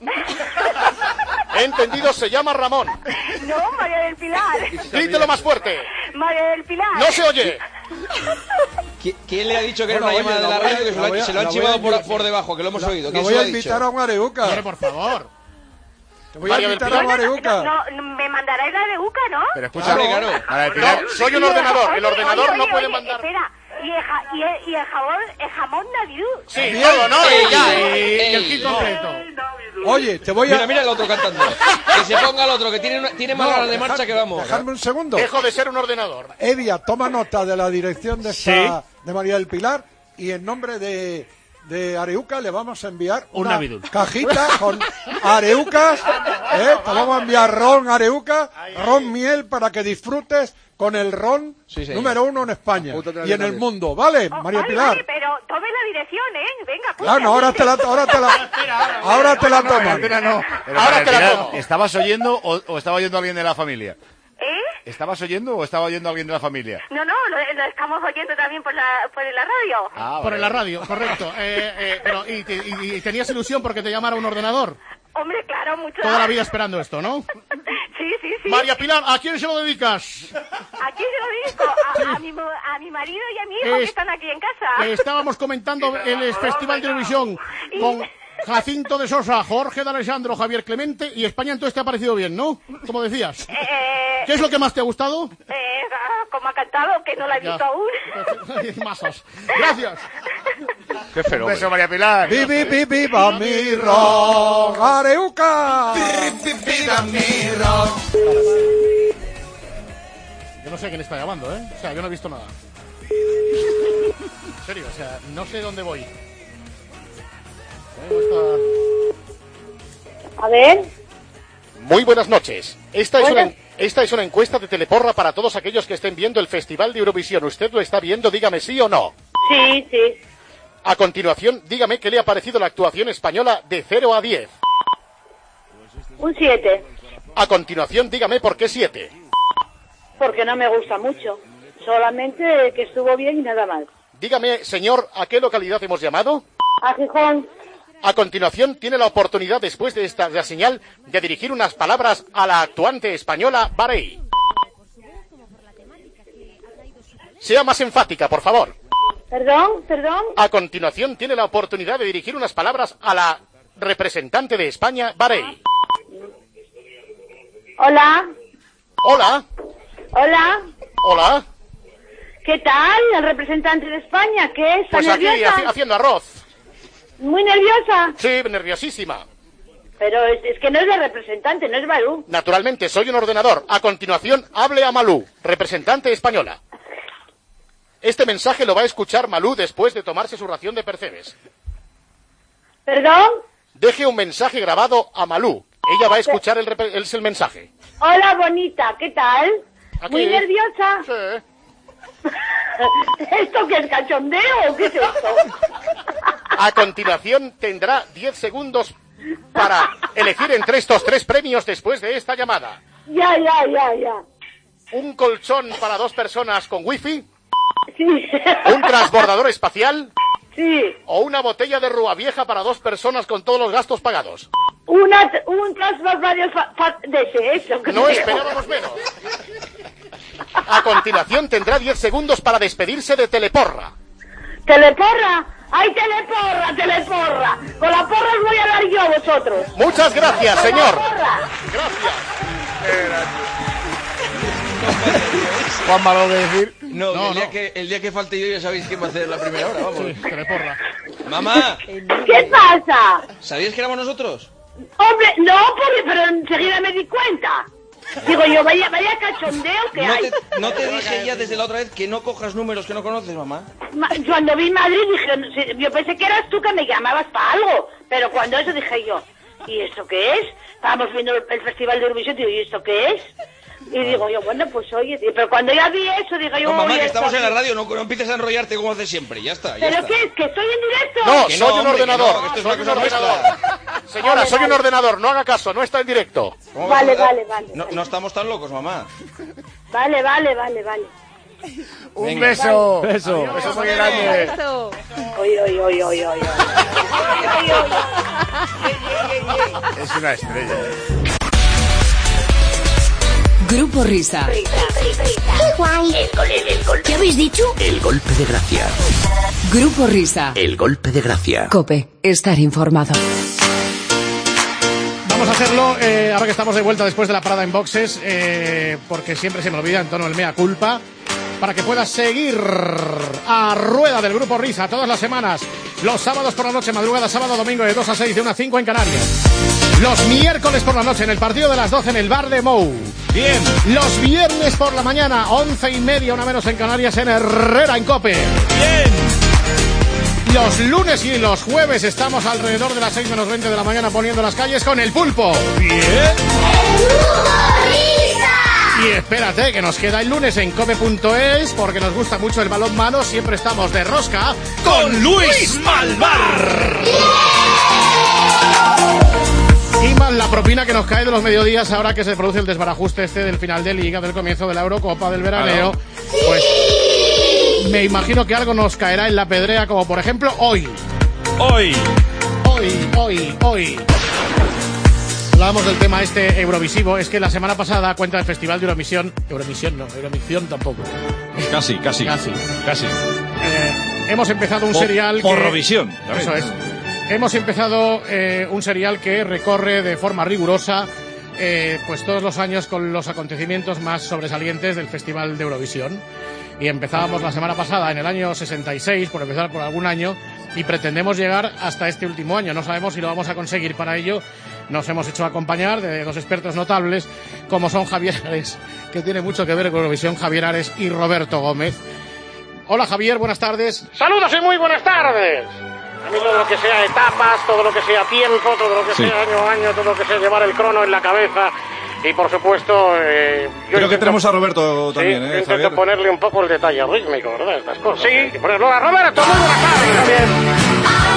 He entendido, se llama Ramón. No, María del Pilar. Grítelo más fuerte. María del Pilar. No se oye. ¿Qui- ¿Quién le ha dicho que era Bueno, una llamada oye, de la la voy a- radio que se lo, la ha- voy a- se lo han la voy a chivado por, invitar- por debajo, que lo hemos La- oído? la ¿Quién voy se lo a ha invitar dicho? a un areuca. Hombre, por favor. Te voy a María del invitar a un Pilar. areuca. No, no, me mandaréis la de Uca, ¿no? Pero escúchame, Claro, claro. María del Pilar. No, soy un Y el- ordenador. El oye, ordenador oye, no oye, puede oye, mandar... Espera, y el, ja- y el, y el jamón, el jamón Navidú. Sí, todo, ¿no? Ey, Y ya, y, ey, y el ey, kit no. completo. Oye, te voy a... Mira, mira el otro cantando. Que se ponga el otro, que tiene, una- tiene más No, ganas de dejad- marcha que vamos. Dejadme un segundo. Dejo de ser un ordenador. Evia, toma nota de la dirección de esta, Sí. de María del Pilar y en nombre de, de Areuca le vamos a enviar Un una Navidul. cajita con Areucas, ¿eh? Te vamos a enviar ron Areuca, ron miel para que disfrutes con el ron Sí, señor. número uno en España Apúntatela y en bien, el David. mundo, ¿vale, Oh, María vale, Pilar? vale, pero tome la dirección, ¿eh? Venga, pues. Ah, no, ahora te la, ahora te la, ahora te la toman. Espera, no. Pero, Ahora María te la Pilar, tomo. ¿estabas oyendo o, o estaba oyendo alguien de la familia? ¿Eh? ¿Estabas oyendo o estaba oyendo alguien de la familia? No, no, lo, lo estamos oyendo también por la, por la radio. Ah, Por vale. la radio, correcto. Eh, eh, pero, y, te- y- y tenías ilusión porque te llamara un ordenador. Hombre, claro, mucho. Toda la vida esperando esto, ¿no? Sí, sí, sí. María Pilar, ¿a quién se lo dedicas? ¿A quién se lo dedico? A, a, mi, mo- a mi marido y a mi hijo Es- que están aquí en casa. Eh, estábamos comentando el Festival de Eurovisión con Jacinto de Sosa, Jorge de Alessandro, Javier Clemente y España. Entonces te ha parecido bien, ¿no? Como decías. Eh, ¿Qué es lo que más te ha gustado? eh, ah, como ha cantado, que no la he Ya. visto aún. Masas. Gracias. Qué fenómeno. Un beso, María Pilar. Vi, vi, vi, viva mi ron Areuca. Yo no sé quién está llamando, ¿eh? O sea, yo no he visto nada. En serio, o sea, no sé dónde voy. Eh, no está- A ver. Muy buenas noches. Esta es, Buenas. una, esta es una encuesta de Teleporra para todos aquellos que estén viendo el Festival de Eurovisión. ¿Usted lo está viendo? Dígame sí o no. Sí, sí. A continuación, dígame qué le ha parecido la actuación española de cero a diez. Un siete. A continuación, dígame por qué siete. Porque no me gusta mucho. Solamente que estuvo bien y nada más. Dígame, señor, ¿a qué localidad hemos llamado? A Gijón. A continuación, tiene la oportunidad, después de esta la señal, de dirigir unas palabras a la actuante española Barei. Sea más enfática, por favor. Perdón, perdón. A continuación, tiene la oportunidad de dirigir unas palabras a la representante de España, Barei. Hola. Hola. Hola. Hola. ¿Qué tal? El representante de España, ¿qué es? ¿Está Pues aquí, nerviosa? haci- haciendo arroz. ¿Muy nerviosa? Sí, nerviosísima. Pero es, es que no es la representante, no es Barú. Naturalmente, soy un ordenador. A continuación, hable a Malú, representante española. Este mensaje lo va a escuchar Malú después de tomarse su ración de percebes. ¿Perdón? Deje un mensaje grabado a Malú. Ella va a escuchar el, repe- el, el mensaje. Hola, bonita, ¿qué tal? Aquí. ¿Muy nerviosa? Sí. ¿Esto qué es cachondeo o qué es esto? A continuación, tendrá diez segundos para elegir entre estos tres premios después de esta llamada. Ya, ya, ya, ya. Un colchón para dos personas con wifi. Sí. Un transbordador espacial. Sí. O una botella de rúa vieja para dos personas con todos los gastos pagados. Una, un transformador fa- fa- de ese, eso. que No sé. esperábamos menos. A continuación tendrá diez segundos para despedirse de Teleporra. ¿Teleporra? ¡Ay, teleporra, teleporra! Con la porra os voy a dar yo a vosotros. Muchas gracias, Con la señor. porra. Juan Malo de decir. No, No, el, Día no. que, el día que falte yo ya sabéis quién va a hacer la primera hora, vamos. Sí, Teleporra. Mamá, ¿Qué pasa? ¿sabías que éramos nosotros? Hombre, no, porque, pero enseguida me di cuenta. Digo yo, vaya, vaya cachondeo que No hay. te, no te dije ya desde la otra vez que no cojas números que no conoces, mamá. Ma- Cuando vi Madrid dije, no sé, yo pensé que eras tú que me llamabas para algo, pero cuando eso dije yo, ¿y esto qué es? Estábamos viendo el, el Festival de Eurovisión, digo, ¿y esto qué es? Y digo yo, bueno, pues oye, tío, pero cuando ya vi eso, digo yo, No, mamá, oye, que estamos esto en la aquí- radio, no, no empieces a enrollarte como haces siempre, ya está, ya ¿Pero está. qué es? ¿Que estoy en directo? No, Que soy un hombre, que ordenador. no, que esto es soy una un cosa ordenador. nuestra. Señora, Vale, soy un vale. ordenador. No haga caso, no está en directo. ¿Cómo Vale, vas a- vale, vale. No, no estamos tan locos, mamá. Vale, vale, vale, vale. Un Venga. beso. Beso. Un beso muy grande. Oye, oye, oye, oye, oye. Es una estrella. Grupo Risa. ¡Qué guay! El gol, el, el gol. ¿Qué habéis dicho? El golpe de gracia. Grupo Risa. El golpe de gracia. Cope, estar informado. Vamos a hacerlo, eh, ahora que estamos de vuelta después de la parada en boxes, eh, porque siempre se me olvida en tono el mea culpa, para que puedas seguir a rueda del Grupo Risa todas las semanas, los sábados por la noche, madrugada, sábado, domingo de dos a seis, de una a cinco en Canarias. Los miércoles por la noche en el partido de las doce en el bar de Mou. Bien. Los viernes por la mañana, once y media, una menos en Canarias, en Herrera, en Cope. Bien. Los lunes y los jueves estamos alrededor de las seis menos veinte de la mañana poniendo las calles con el pulpo. Bien. Y espérate, que nos queda el lunes en cope punto es, porque nos gusta mucho el balón mano. Siempre estamos de rosca Con Luis Malvar. y más la propina que nos cae de los mediodías ahora que se produce el desbarajuste este del final de Liga, del comienzo de la Eurocopa, del veraneo. Pues me imagino que algo nos caerá en la pedrea, como por ejemplo hoy. Hoy. Hoy, hoy, hoy. Hablábamos del tema este Eurovisivo. Es que la semana pasada, cuenta del Festival de Eurovisión. Eurovisión no, Eurovisión tampoco. Casi, casi. Casi. Casi. Eh, hemos empezado un Po- serial. que- Porrovisión, también. Eso es. Hemos empezado eh, un serial que recorre de forma rigurosa eh, pues todos los años con los acontecimientos más sobresalientes del Festival de Eurovisión. Y empezábamos la semana pasada en el año sesenta y seis, por empezar por algún año, y pretendemos llegar hasta este último año. No sabemos si lo vamos a conseguir. Para ello nos hemos hecho acompañar de dos expertos notables, como son Javier Ares, que tiene mucho que ver con Eurovisión, Javier Ares y Roberto Gómez. Hola Javier, buenas tardes. Saludos y muy buenas tardes. A mí todo lo que sea etapas, todo lo que sea tiempo, todo lo que Sí. sea año a año, todo lo que sea llevar el crono en la cabeza. Y por supuesto, eh, yo Creo que intento- tenemos a Roberto también, sí, ¿eh, intento Javier? ponerle un poco el detalle rítmico, ¿verdad? Estas cosas. Sí, ponerlo a Roberto, muy buenas tardes, Javier.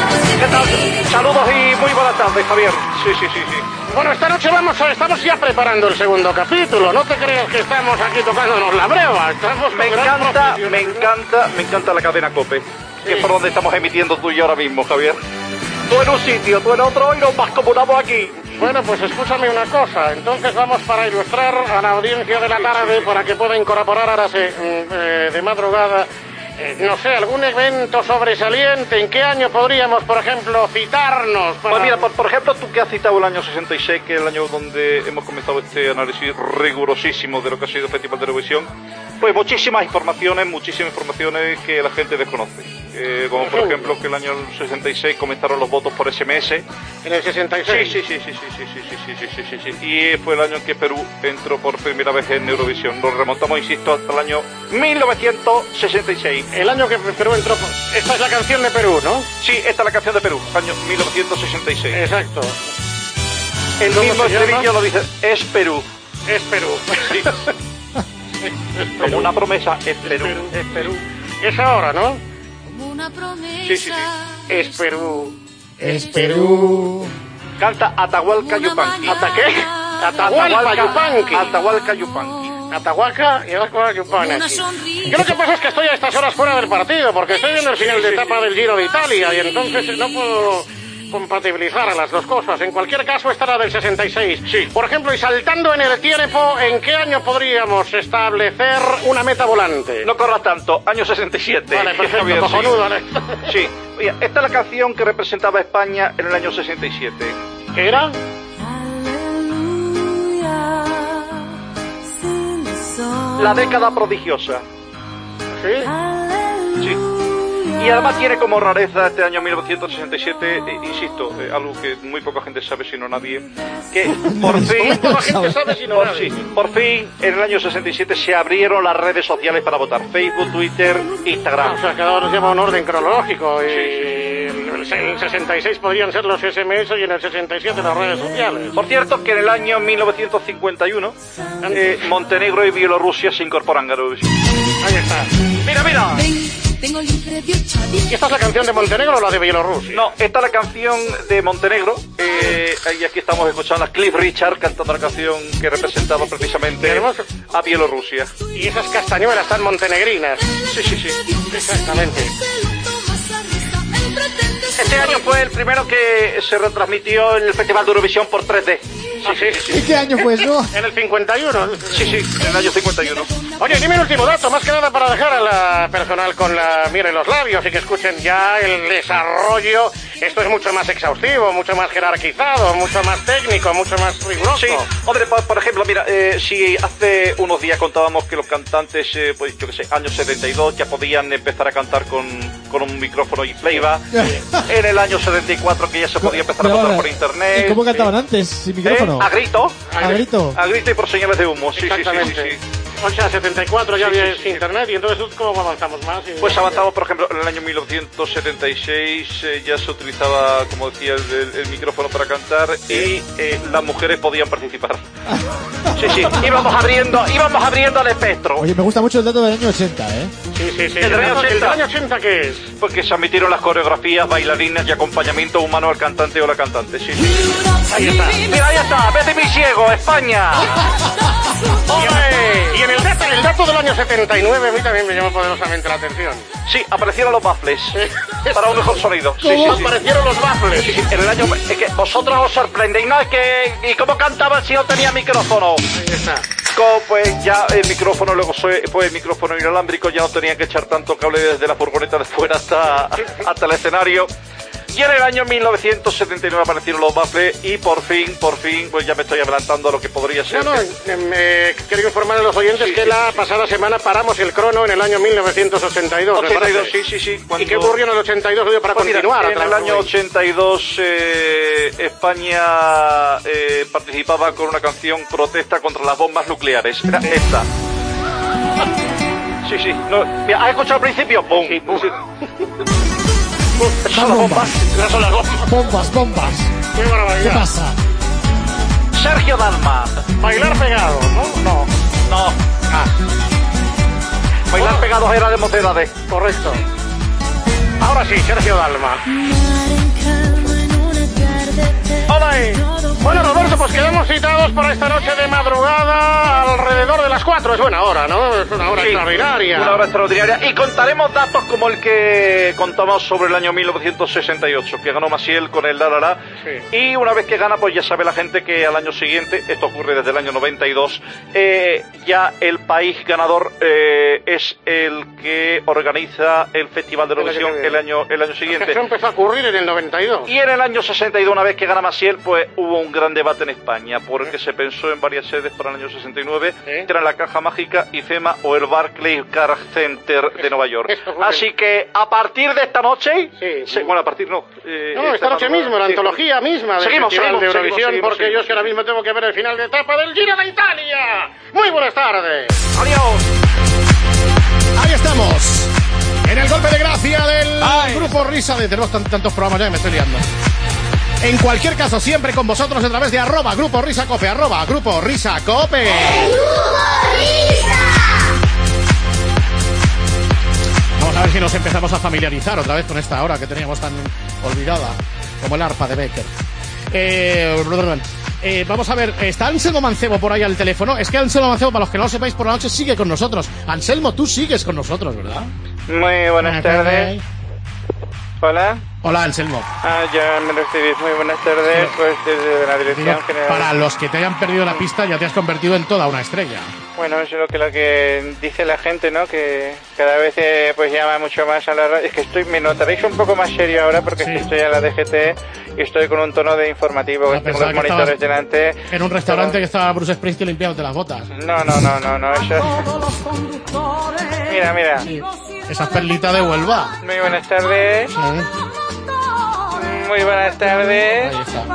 ¿Qué tal? Saludos y muy buenas tardes, Javier. Sí, sí, sí, sí. Bueno, esta noche vamos a, estamos ya preparando el segundo capítulo. No te creas que estamos aquí tocándonos la breva. Estamos Me encanta, me encanta, me encanta la cadena COPE, que es por donde estamos emitiendo tú y yo ahora mismo, Javier. Tú en un sitio, tú en otro y nos mancomunamos aquí. Bueno, pues escúchame una cosa. Entonces vamos para ilustrar a la audiencia de la tarde para que pueda incorporar ahora se, eh, de madrugada, eh, no sé, algún evento sobresaliente. ¿En qué año podríamos, por ejemplo, citarnos? Para... Pues mira, por, por ejemplo, tú que has citado el año sesenta y seis, que es el año donde hemos comenzado este análisis rigurosísimo de lo que ha sido el Festival de Eurovisión, pues muchísimas informaciones, muchísimas informaciones que la gente desconoce. Eh, como por ejemplo que el año sesenta y seis comenzaron los votos por S M S. ¿En el sesenta y seis? Sí, sí, sí, sí, sí, sí, sí, sí, sí, sí, sí, sí. Y fue el año en que Perú entró por primera vez en Eurovisión. Nos remontamos, insisto, hasta el año mil novecientos sesenta y seis. El año que Perú entró por... Esta es la canción de Perú, ¿no? Sí, esta es la canción de Perú, año mil novecientos sesenta y seis. Exacto. El mismo estribillo lo dice, es Perú. Es Perú. Sí. Como una promesa, es Perú, es Perú. Es ahora, ¿no? Sí, sí, sí. Es Perú. Es Perú. Canta Atahualca Yupanqui. ¿Hasta qué? Atahualpa Yupanqui. Atahualca Yupanqui. Atahualca y Atahualpa Yupanqui. Yo lo que pasa es que estoy a estas horas fuera del partido, porque estoy viendo el final de etapa del Giro de Italia, y entonces no puedo compatibilizar a las dos cosas. En cualquier caso, esta era del sesenta y seis. Sí. Por ejemplo, y saltando en el tiempo, ¿en qué año podríamos establecer una meta volante? No corras tanto, año sesenta y siete. Vale, perfecto, Javier, cojonudo, sí. vale. Sí, oye, esta es la canción que representaba a España en el año sesenta y siete. ¿Qué era? La década prodigiosa. ¿Sí? Sí. Y además tiene como rareza este año mil novecientos sesenta y siete, eh, insisto, eh, algo que muy poca gente sabe, sino nadie, que por fin, Muy poca gente sabe, sino por, nadie. sí, por fin, en el año sesenta y siete se abrieron las redes sociales para votar, Facebook, Twitter, Instagram. O sea, cada uno lleva un orden cronológico, y Sí, en el sesenta y seis podrían ser los S M S y en el sesenta y siete las redes sociales. Por cierto, que en el año mil novecientos cincuenta y uno, eh, Montenegro y Bielorrusia se incorporan a Eurovisión. Ahí está. ¡Mira, mira! Tengo libre de ochadía. ¿Y esta es la canción de Montenegro o la de Bielorrusia? No, esta es la canción de Montenegro. Eh, y aquí estamos escuchando a Cliff Richard cantando la canción que representaba precisamente a Bielorrusia. Y esas castañuelas tan montenegrinas. Sí, sí, sí. Exactamente. Este año fue el primero que se retransmitió en el Festival de Eurovisión por tres D. Sí, ¿Ah, sí? sí, sí. ¿Y qué año fue eso? En el cincuenta y uno. Sí, sí, en el año cincuenta y uno. Oye, dime el último dato, más que nada para dejar a la personal con la miel en los labios y que escuchen ya el desarrollo. Esto es mucho más exhaustivo, mucho más jerarquizado, mucho más técnico, mucho más riguroso. Sí, hombre, por, por ejemplo, mira, eh, si hace unos días contábamos que los cantantes, eh, pues yo qué sé, años setenta y dos ya podían empezar a cantar con, con un micrófono y playback. En el año setenta y cuatro que ya se podía empezar a cantar por internet. ¿Y cómo cantaban antes, sin micrófono? Eh, a grito. A grito. A grito y por señales de humo, sí, sí, sí, sí, sí. O sea, setenta y cuatro ya Sí, sí, había sí, internet, y entonces ¿cómo avanzamos más? Y- Pues avanzamos, por ejemplo, en el año mil novecientos setenta y seis eh, ya se utilizaba, como decía, el, el- el micrófono para cantar y eh, las mujeres podían participar. Sí, sí, íbamos abriendo, íbamos abriendo el espectro. Oye, me gusta mucho el dato del año ochenta, ¿eh? Sí, sí, sí. ¿El del año ochenta? ¿El del año ochenta qué es? Porque se admitieron las coreografías, bailarinas y acompañamiento humano al cantante o la cantante. Sí, sí. Ahí está. Mira, ahí está, vete mi ciego, España. ¡Hombre! Y en el dato, el dato del año setenta y nueve a mí también me llamó poderosamente la atención. Sí, aparecieron los baffles para un mejor sonido. Sí, ¿Cómo sí, sí. aparecieron los baffles? Sí, sí, en el año... Es que vosotros os sorprendéis, ¿no? Es que... ¿Y cómo cantaban si no tenía micrófono? Ahí está. Co- Pues ya el micrófono, luego fue pues el micrófono inalámbrico, ya no tenían que echar tanto cable desde la furgoneta de fuera hasta, hasta el escenario. Y en el año mil novecientos setenta y nueve aparecieron los baffles y por fin, por fin, pues ya me estoy adelantando a lo que podría ser. No, no, eh, me quiero informar a los oyentes Sí, que sí, la sí. pasada semana paramos el crono en el año mil novecientos ochenta y dos. me ochenta y dos, parece. sí, sí, sí. ¿Y cuando- qué ocurrió en el ochenta y dos para Pues mira, continuar? a en el través año de- ochenta y dos eh, España eh, participaba con una canción protesta contra las bombas nucleares. Era esta. Sí, sí. No, mira, ¿has escuchado al principio? ¡Pum! Sí, pum. Esas son las bombas. Esas son las bombas. Bombas, bombas. ¡Qué ¿Qué barbaridad! pasa? Sergio Dalma. Bailar pegado, ¿no? No. No. Ah, Bailar pegados era de mocedades. correcto. Ahora sí, Sergio Dalma. Hola. Bueno, Roberto, pues quedamos citados para esta noche de madrugada alrededor de las cuatro. Es buena hora, ¿no? Es una hora Sí, extraordinaria. Una hora extraordinaria. Y contaremos datos como el que contamos sobre el año mil novecientos sesenta y ocho, que ganó Maciel con el La La La. Sí. Y una vez que gana, pues ya sabe la gente que al año siguiente, esto ocurre desde el año noventa y dos, eh, ya el país ganador eh, es el que organiza el Festival de Eurovisión el año, el año siguiente. Eso empezó a ocurrir en el noventa y dos. Y en el año sesenta y dos, una vez que gana Maciel, pues hubo un gran debate en España, porque se pensó en varias sedes para el año sesenta y nueve, que eran la Caja Mágica, IFEMA o el Barclays Car Center de Nueva York. Así que a partir de esta noche, se- bueno, a partir no. eh, No, esta noche mismo, la sí, antología misma del Seguimos, Festival seguimos, de Eurovisión, seguimos, seguimos, porque seguimos. yo es que ahora mismo tengo que ver el final de etapa del Giro de Italia. Muy buenas tardes. Adiós. Ahí estamos. En el golpe de gracia del Grupo Risa. De, tenemos tan- tantos programas ya que me estoy liando. En cualquier caso, siempre con vosotros a través de arroba Grupo Risa Cope, arroba Grupo Risa Cope. Vamos a ver si nos empezamos a familiarizar otra vez con esta hora que teníamos tan olvidada, como el arpa de Becker. Eh, eh, vamos a ver, ¿está Anselmo Mancebo por ahí al teléfono? Es que Anselmo Mancebo, para los que no lo sepáis, por la noche sigue con nosotros. Anselmo, tú sigues con nosotros, ¿verdad? Muy buenas tardes. Hola. Hola, Anselmo. Ah, ya me recibís. Muy buenas tardes. Pues desde la Dirección Digo, General. para los que te hayan perdido la pista, ya te has convertido en toda una estrella. Bueno, eso es lo que, lo que dice la gente, ¿no? Que cada vez eh, pues llama mucho más a la radio. Es que estoy, me notaréis un poco más serio ahora porque Sí. es que estoy a la D G T y estoy con un tono de informativo. Ah, Tengo pensaba los que monitores estabas delante. En un restaurante que estaba Bruce Springsteen limpiándote las botas. No, no, no, no, no. Eso... Mira, mira. Sí. Esa perlita de Huelva. Muy buenas tardes. Sí. Muy buenas tardes. Ahí está.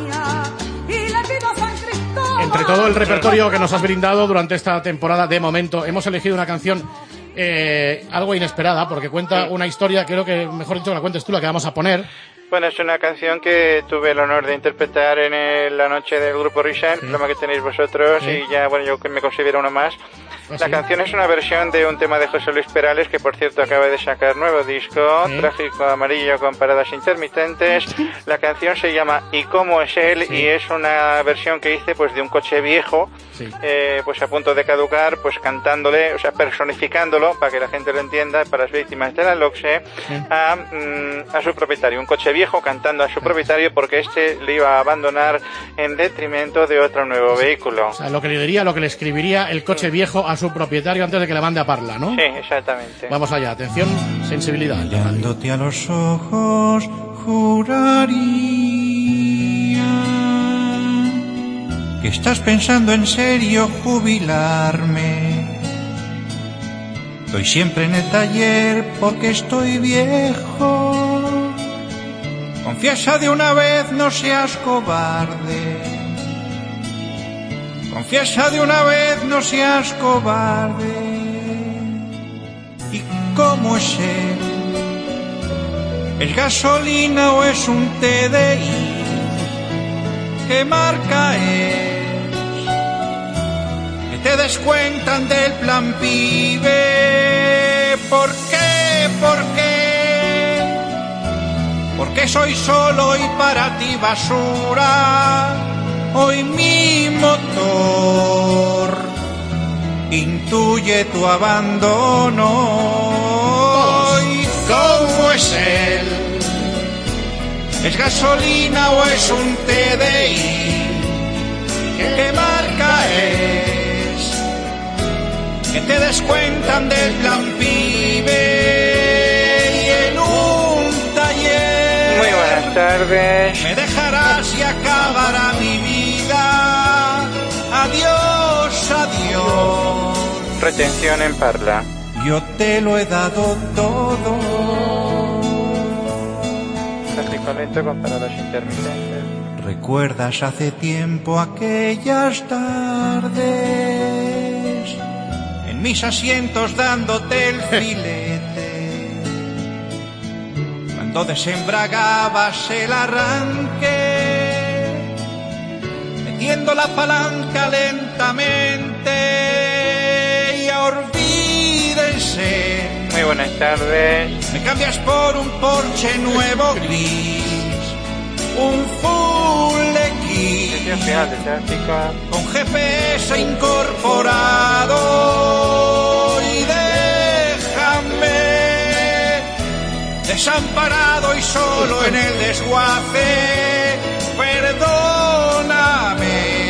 Entre todo el repertorio que nos has brindado durante esta temporada, de momento, hemos elegido una canción eh, algo inesperada, porque cuenta una historia, creo que, mejor dicho, que la cuentes tú, la que vamos a poner. Bueno, es una canción que tuve el honor de interpretar en el- la noche del Grupo Risa, el programa que tenéis vosotros, Sí. y ya, bueno, yo que me considero uno más. Pues La sí. canción es una versión de un tema de José Luis Perales, que por cierto acaba de sacar nuevo disco, Sí. Trágico Amarillo con paradas intermitentes. La canción se llama ¿Y cómo es él? Sí. Y es una versión que hice pues de un coche viejo, Sí. eh, pues a punto de caducar, pues cantándole, o sea, personificándolo, para que la gente lo entienda, para las víctimas de la LOCSE, a, mm, a su propietario, un coche viejo cantando a su propietario porque este le iba a abandonar en detrimento de otro nuevo vehículo. O sea, lo que le diría, lo que le escribiría el coche viejo a su propietario antes de que le mande a Parla, ¿no? Sí, exactamente. Vamos allá, atención, sensibilidad. Mirándote a los ojos, juraría que estás pensando en serio jubilarme. Estoy siempre en el taller porque estoy viejo. Confiesa de una vez, no seas cobarde. Confiesa de una vez, no seas cobarde. ¿Y cómo es él? ¿Es gasolina o es un T D I? ¿Qué marca es? Que te descuentan del plan pibe. ¿Por qué? ¿Por qué? Porque soy solo y para ti basura. Hoy mi motor intuye tu abandono. ¿Y cómo es él? ¿Es gasolina o es un T D I? ¿Qué marca es? Que te descuentan del plan pibe y en un taller. Muy buenas tardes. Me dejarás y acabará mi vida. Adiós, adiós. Retención en Parla. Yo te lo he dado todo. Tráfico lento con paradas intermitentes. ¿Recuerdas hace tiempo aquellas tardes? En mis asientos dándote el filete. Cuando desembragabas el arranque. Metiendo la palanca lentamente. Y olvídense. Muy Muy buenas tardes. Me cambias por un Porsche nuevo gris, un Full X, con G P S incorporado, y déjame desamparado y solo en el desguace. Perdóname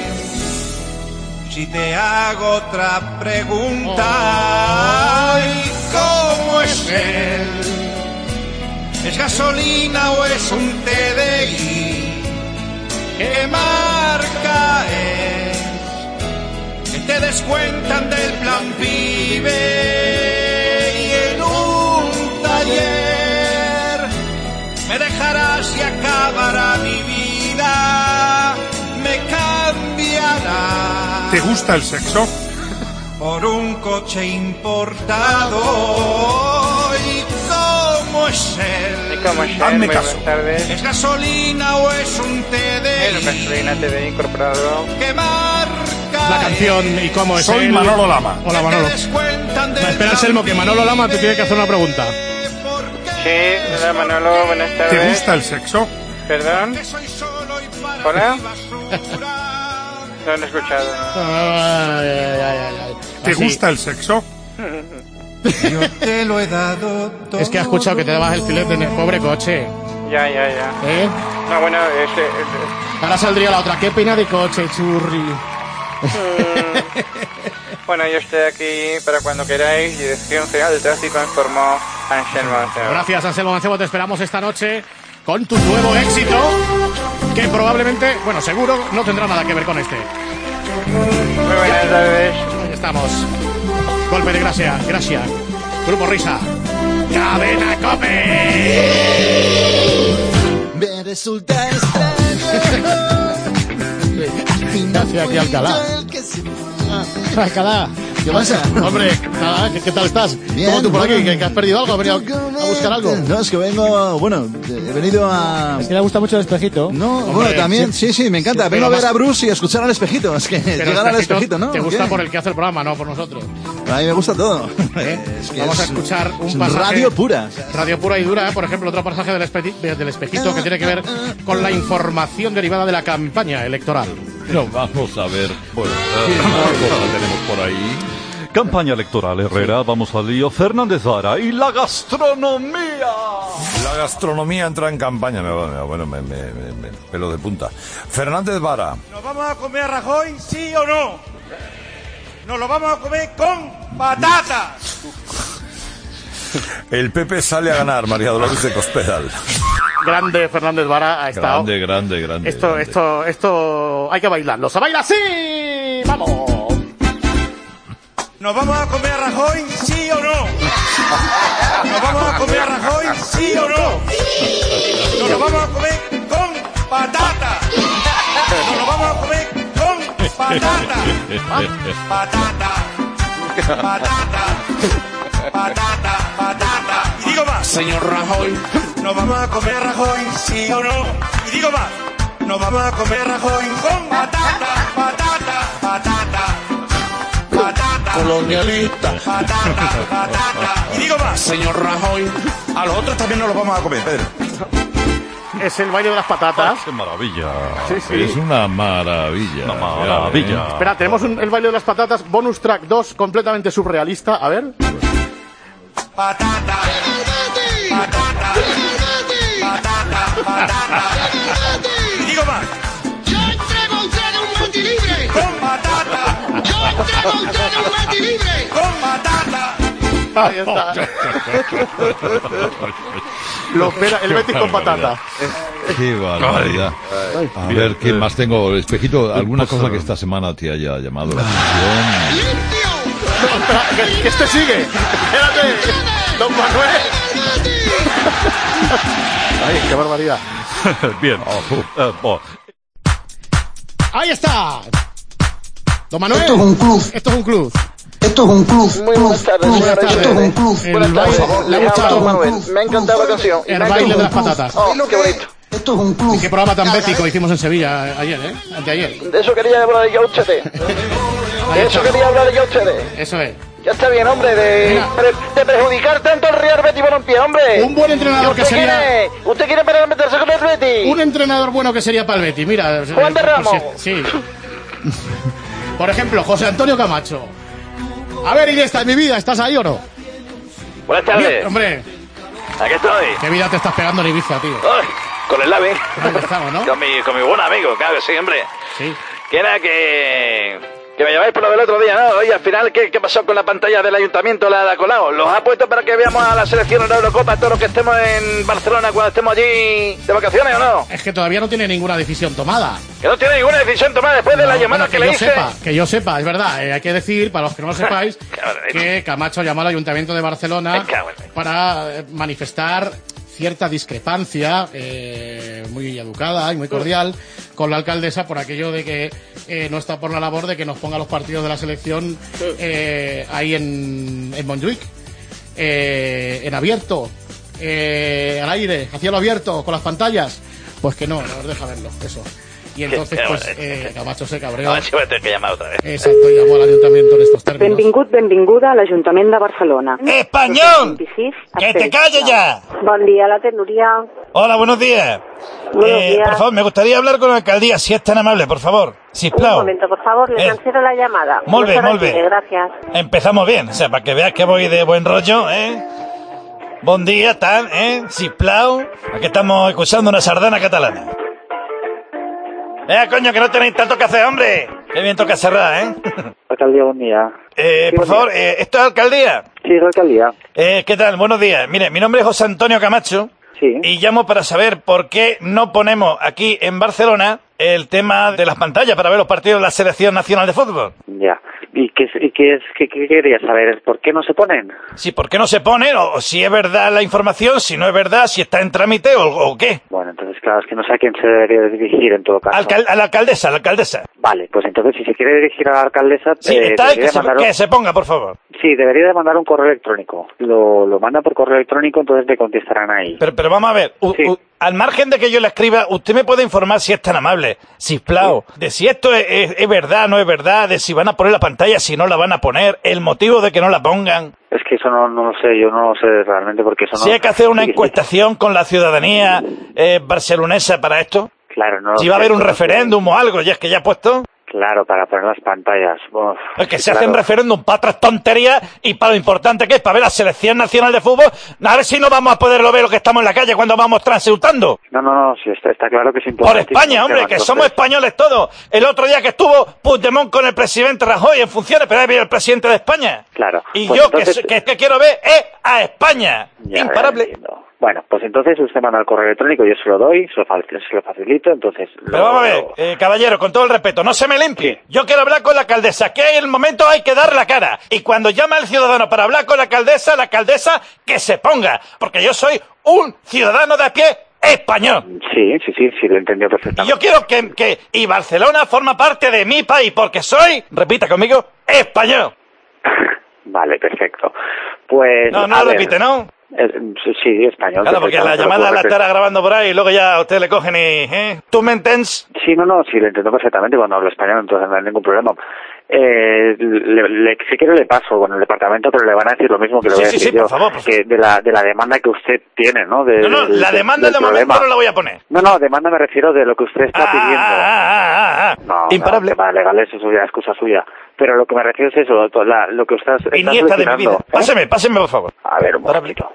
si te hago otra pregunta. ¿Y cómo es él? ¿Es gasolina o es un T D I? ¿Qué marca es? Que te descuentan del plan Pibe, y en un taller me dejarás y acabará mi vida, me cambiará. ¿Te gusta el sexo? Por un coche importado. ¿Y cómo es él? ¿Y cómo es él? Hazme Muy caso. buenas tardes. ¿Es gasolina o es un T D I? Es gasolina T D I incorporado. ¿Qué marca La canción ¿Y cómo es Soy él? Manolo Lama. Hola, Manolo. te descuentan del Me espera, plan Selmo, que Manolo Lama te tiene que hacer una pregunta. Sí, hola Manolo, buenas tardes. ¿Te gusta el sexo? ¿Perdón? ¿Hola? No lo he escuchado. Ay, ay, ay, ay. ¿Te Así. gusta el sexo? Yo te lo he dado todo. Es que ha escuchado que te dabas el filete en el pobre coche. Ya, ya, ya. ¿Eh? No, bueno, ese... Ahora saldría la otra. ¿Qué pena de coche, churri? Bueno, yo estoy aquí para cuando queráis. Dirección General de Tráfico informó Anselmo Mancebo. Gracias, Anselmo Mancebo. Te esperamos esta noche con tu nuevo éxito, que probablemente, bueno, seguro, no tendrá nada que ver con este. Muy buenas tardes. Ahí estamos. Golpe de gracia, gracia. Grupo Risa. Cadena Cope. Me resulta extraño. Gracias aquí Alcalá. Alcalá. ¿Qué pasa? Hombre, nada, ¿qué, qué tal estás? Bien, ¿Cómo tú por aquí? bueno. ¿Que, que has perdido algo? ¿Has venido a buscar algo? No, es que vengo, bueno, he venido a... Es que le gusta mucho el espejito. No, Hombre, bueno, también, sí, sí, me encanta. sí, vengo a pero ver más- a Bruce y a escuchar al espejito. Es que Pero llegar al espejito, ¿no? Te gusta ¿Qué? por el que hace el programa, no por nosotros. A mí me gusta todo. ¿Eh? Es que Vamos es- a escuchar un es pasaje. radio pura. Radio pura y dura, ¿eh? Por ejemplo, otro pasaje del, espe- del espejito que tiene que ver con la información derivada de la campaña electoral. No, vamos a ver. Bueno, eh, ¿qué cosa tenemos por ahí? Campaña electoral, Herrera, vamos al lío. Fernández Vara y la gastronomía. La gastronomía entra en campaña. Me, me- bueno, me, me, me- me- pelo de punta. Fernández Vara. ¿Nos vamos a comer a Rajoy, sí o no? Nos lo vamos a comer con patatas. El P P sale a ganar, María Dolores de Cospedal. Grande Fernández Vara ha estado. Grande, grande, grande. Esto, grande. esto, esto, hay que bailarlo. ¡Se baila así! ¡Vamos! ¿Nos vamos a comer a Rajoy, sí o no? ¿Nos vamos a comer a Rajoy, sí o no? Nos lo vamos a comer con patatas. Nos lo vamos a comer con patatas. Patata, patata, patata, patata. Y digo más, señor Rajoy. ¿Nos vamos a comer a Rajoy, sí o no? Y digo más, nos vamos a comer a Rajoy con patata, patata, patata. Patata, colonialista. Patata, patata. Y digo más, señor Rajoy, a los otros también nos los vamos a comer, Pedro. Es el baile de las patatas. ¡Qué maravilla! Sí, sí. Es una maravilla. Una maravilla. Espera, tenemos un- el baile de las patatas, bonus track dos, completamente surrealista. A ver. Patata, patata, patata, patata. Y digo más. Yo entrego a usted un multilibre. Con patata. Yo entrego a usted un multilibre. Con patata. Ahí está. Lo espera, el Betis con patata. Qué barbaridad. A ver, ¿qué más tengo? Espejito, ¿alguna cosa que esta semana te haya llamado la atención? No, espera, que, que este sigue. Espérate. Don Manuel. Ay, qué barbaridad. Bien. Eh, oh. Ahí está. Don Manuel. Esto es un club. Esto es un club. Esto es un club. Muy buenas tardes, Club, señora. esto es un club. El Buenas tardes. baile- le ha Les habla gustado. Don Manuel. Me ha encantado la canción. El Me ha baile de las encantado. patatas. Oh, qué bonito. Esto es un club. ¿Y qué programa tan bético hicimos en Sevilla ayer, eh? Anteayer. De eso quería hablar yo a ustedes. Ahí De eso está. quería hablar yo a ustedes. Eso es. Ya está bien, hombre, de, pre, de perjudicar tanto al Real Betis Balompié, hombre. Un buen entrenador que sería... Quiere, ¿Usted quiere para meterse con el Betis? Un entrenador bueno que sería para el Betis, mira. Juan de Ramos. Sí. Por ejemplo, José Antonio Camacho. A ver, Iniesta, en mi vida, ¿estás ahí o no? Buenas tardes. Bien, hombre. Aquí estoy. ¿Qué vida te estás pegando en Ibiza, tío? Ay, con el Lavi. Ahí estamos, ¿no? Con mi, con mi buen amigo, claro que sí, hombre. Sí. Que era que... Que me llamáis por lo del otro día, ¿no? Oye, al final, ¿qué, qué pasó con la pantalla del ayuntamiento, la de Colau? ¿Los ha puesto para que veamos a la selección en la Eurocopa todos los que estemos en Barcelona cuando estemos allí de vacaciones o no? Es que todavía no tiene ninguna decisión tomada. Que no tiene ninguna decisión tomada después de no, la llamada bueno, que, que le yo hice. Sepa, que yo sepa, es verdad. Eh, hay que decir, para los que no lo sepáis, que Camacho llamó al ayuntamiento de Barcelona para eh, manifestar cierta discrepancia eh, muy educada y muy cordial con la alcaldesa por aquello de que eh, no está por la labor de que nos ponga los partidos de la selección eh, ahí en, en Montjuic, eh, en abierto, eh, al aire, a cielo abierto, con las pantallas. Pues que no, no nos deja verlo, eso. Y entonces, pues, eh, Camacho se cabreó. A ver si voy a tener que llamar otra vez. Exacto, llamó al ayuntamiento en estos términos. Benvingut, benvinguda a l'Ajuntament de Barcelona. ¡Español! ¡Que te calles ya! Buen día, la tenuría. Hola, buenos días. Buenos eh, días. Por favor, me gustaría hablar con la alcaldía, si es tan amable, por favor. Un Sisplau. momento, por favor, le Eh. cancelo la llamada. Molt bé, No se molt bé. retire, Gracias. Empezamos bien, o sea, para que veas que voy de buen rollo, ¿eh? Buen día, tal, ¿eh? Sisplau. Aquí estamos escuchando una sardana catalana. Eh, coño, que no tenéis tanto que hacer, hombre. Qué bien toca cerrar, ¿eh? Alcaldía, buen día. Eh, Sí, por buen favor, día. eh, ¿esto es alcaldía? Sí, es la alcaldía. Eh, ¿qué tal? Buenos días. Mire, mi nombre es José Antonio Camacho. Sí. Y llamo para saber por qué no ponemos aquí en Barcelona el tema de las pantallas para ver los partidos de la Selección Nacional de Fútbol. Ya. ¿Y qué, es- y qué, es, qué, qué querías saber? ¿Por qué no se ponen? Sí, ¿por qué no se ponen? O, o si es verdad la información, si no es verdad, si está en trámite o, o qué. Bueno, entonces, claro, es que no sé a quién se debería dirigir en todo caso. Alcal- a la alcaldesa, a la alcaldesa. Vale, pues entonces, si se quiere dirigir a la alcaldesa... Sí, eh, está ahí, que debería se, mandar un- que se ponga, por favor. Sí, debería de mandar un correo electrónico. Lo, lo manda por correo electrónico, entonces le contestarán ahí. Pero, pero vamos a ver, u- u- al margen de que yo le escriba, usted me puede informar si es tan amable, sisplau, de si esto es, es, es verdad, no es verdad, de si van a poner la pantalla, si no la van a poner, el motivo de que no la pongan. Es que eso no, no lo sé, yo no lo sé realmente porque eso no... Si hay que hacer una Sí, encuestación con la ciudadanía eh, barcelonesa para esto, Claro, no lo si va a sé, haber un no lo sé. referéndum o algo, ya es que ya ha puesto. Claro, para poner las pantallas. Uf, Es que sí, se claro. hacen referéndum para otras tonterías y para lo importante que es para ver la selección nacional de fútbol. A ver si no vamos a poderlo ver lo que estamos en la calle cuando vamos transeúntando. No, no, no, sí, está, está claro que es Por importante. España, hombre, que somos españoles todos. El otro día que estuvo Puigdemont con el presidente Rajoy en funciones, pero ahí viene el presidente de España. Claro. Y Pues yo entonces- que, que, que quiero ver es a España. Ya, ya Imparable. entiendo. Bueno, pues entonces usted manda el correo electrónico, yo se lo doy, se lo, fa- se lo facilito, entonces... Pero lo- vamos a ver, eh, caballero, con todo el respeto, no se me limpie. Yo quiero hablar con la alcaldesa, que en el momento hay que dar la cara. Y cuando llama el ciudadano para hablar con la alcaldesa, la alcaldesa que se ponga. Porque yo soy un ciudadano de a pie español. Sí, sí, sí, sí, lo entendió Y perfectamente. yo quiero que, que... Y Barcelona forma parte de mi país, porque soy, repita conmigo, español. Vale, perfecto. Pues... No, no a lo ver, repite, ¿no? eh, sí, sí, español. Claro, porque la perfectamente, lo llamada puedo la repetir. estará grabando por ahí y luego ya a usted le cogen y... ¿eh? ¿Tú me entiendes? Sí, no, no, sí, lo entiendo perfectamente cuando hablo español, entonces no hay ningún problema. Eh, le, le- si quiere le paso con el departamento, pero le van a decir lo mismo que le Sí, voy a sí, decir sí, yo. por favor, por que de la de la demanda que usted tiene, ¿no? De, No, no, del- la del- demanda del de momento problema. no la voy a poner. No, no, demanda me refiero de lo que usted está pidiendo. No, imparable. no, tema legal, eso es ya excusa suya. Pero lo que me refiero es eso, to- la- lo que usted está Iniesta de mi vida. solucionando. ¿eh? Páseme, páseme, por favor. A ver, un momentito.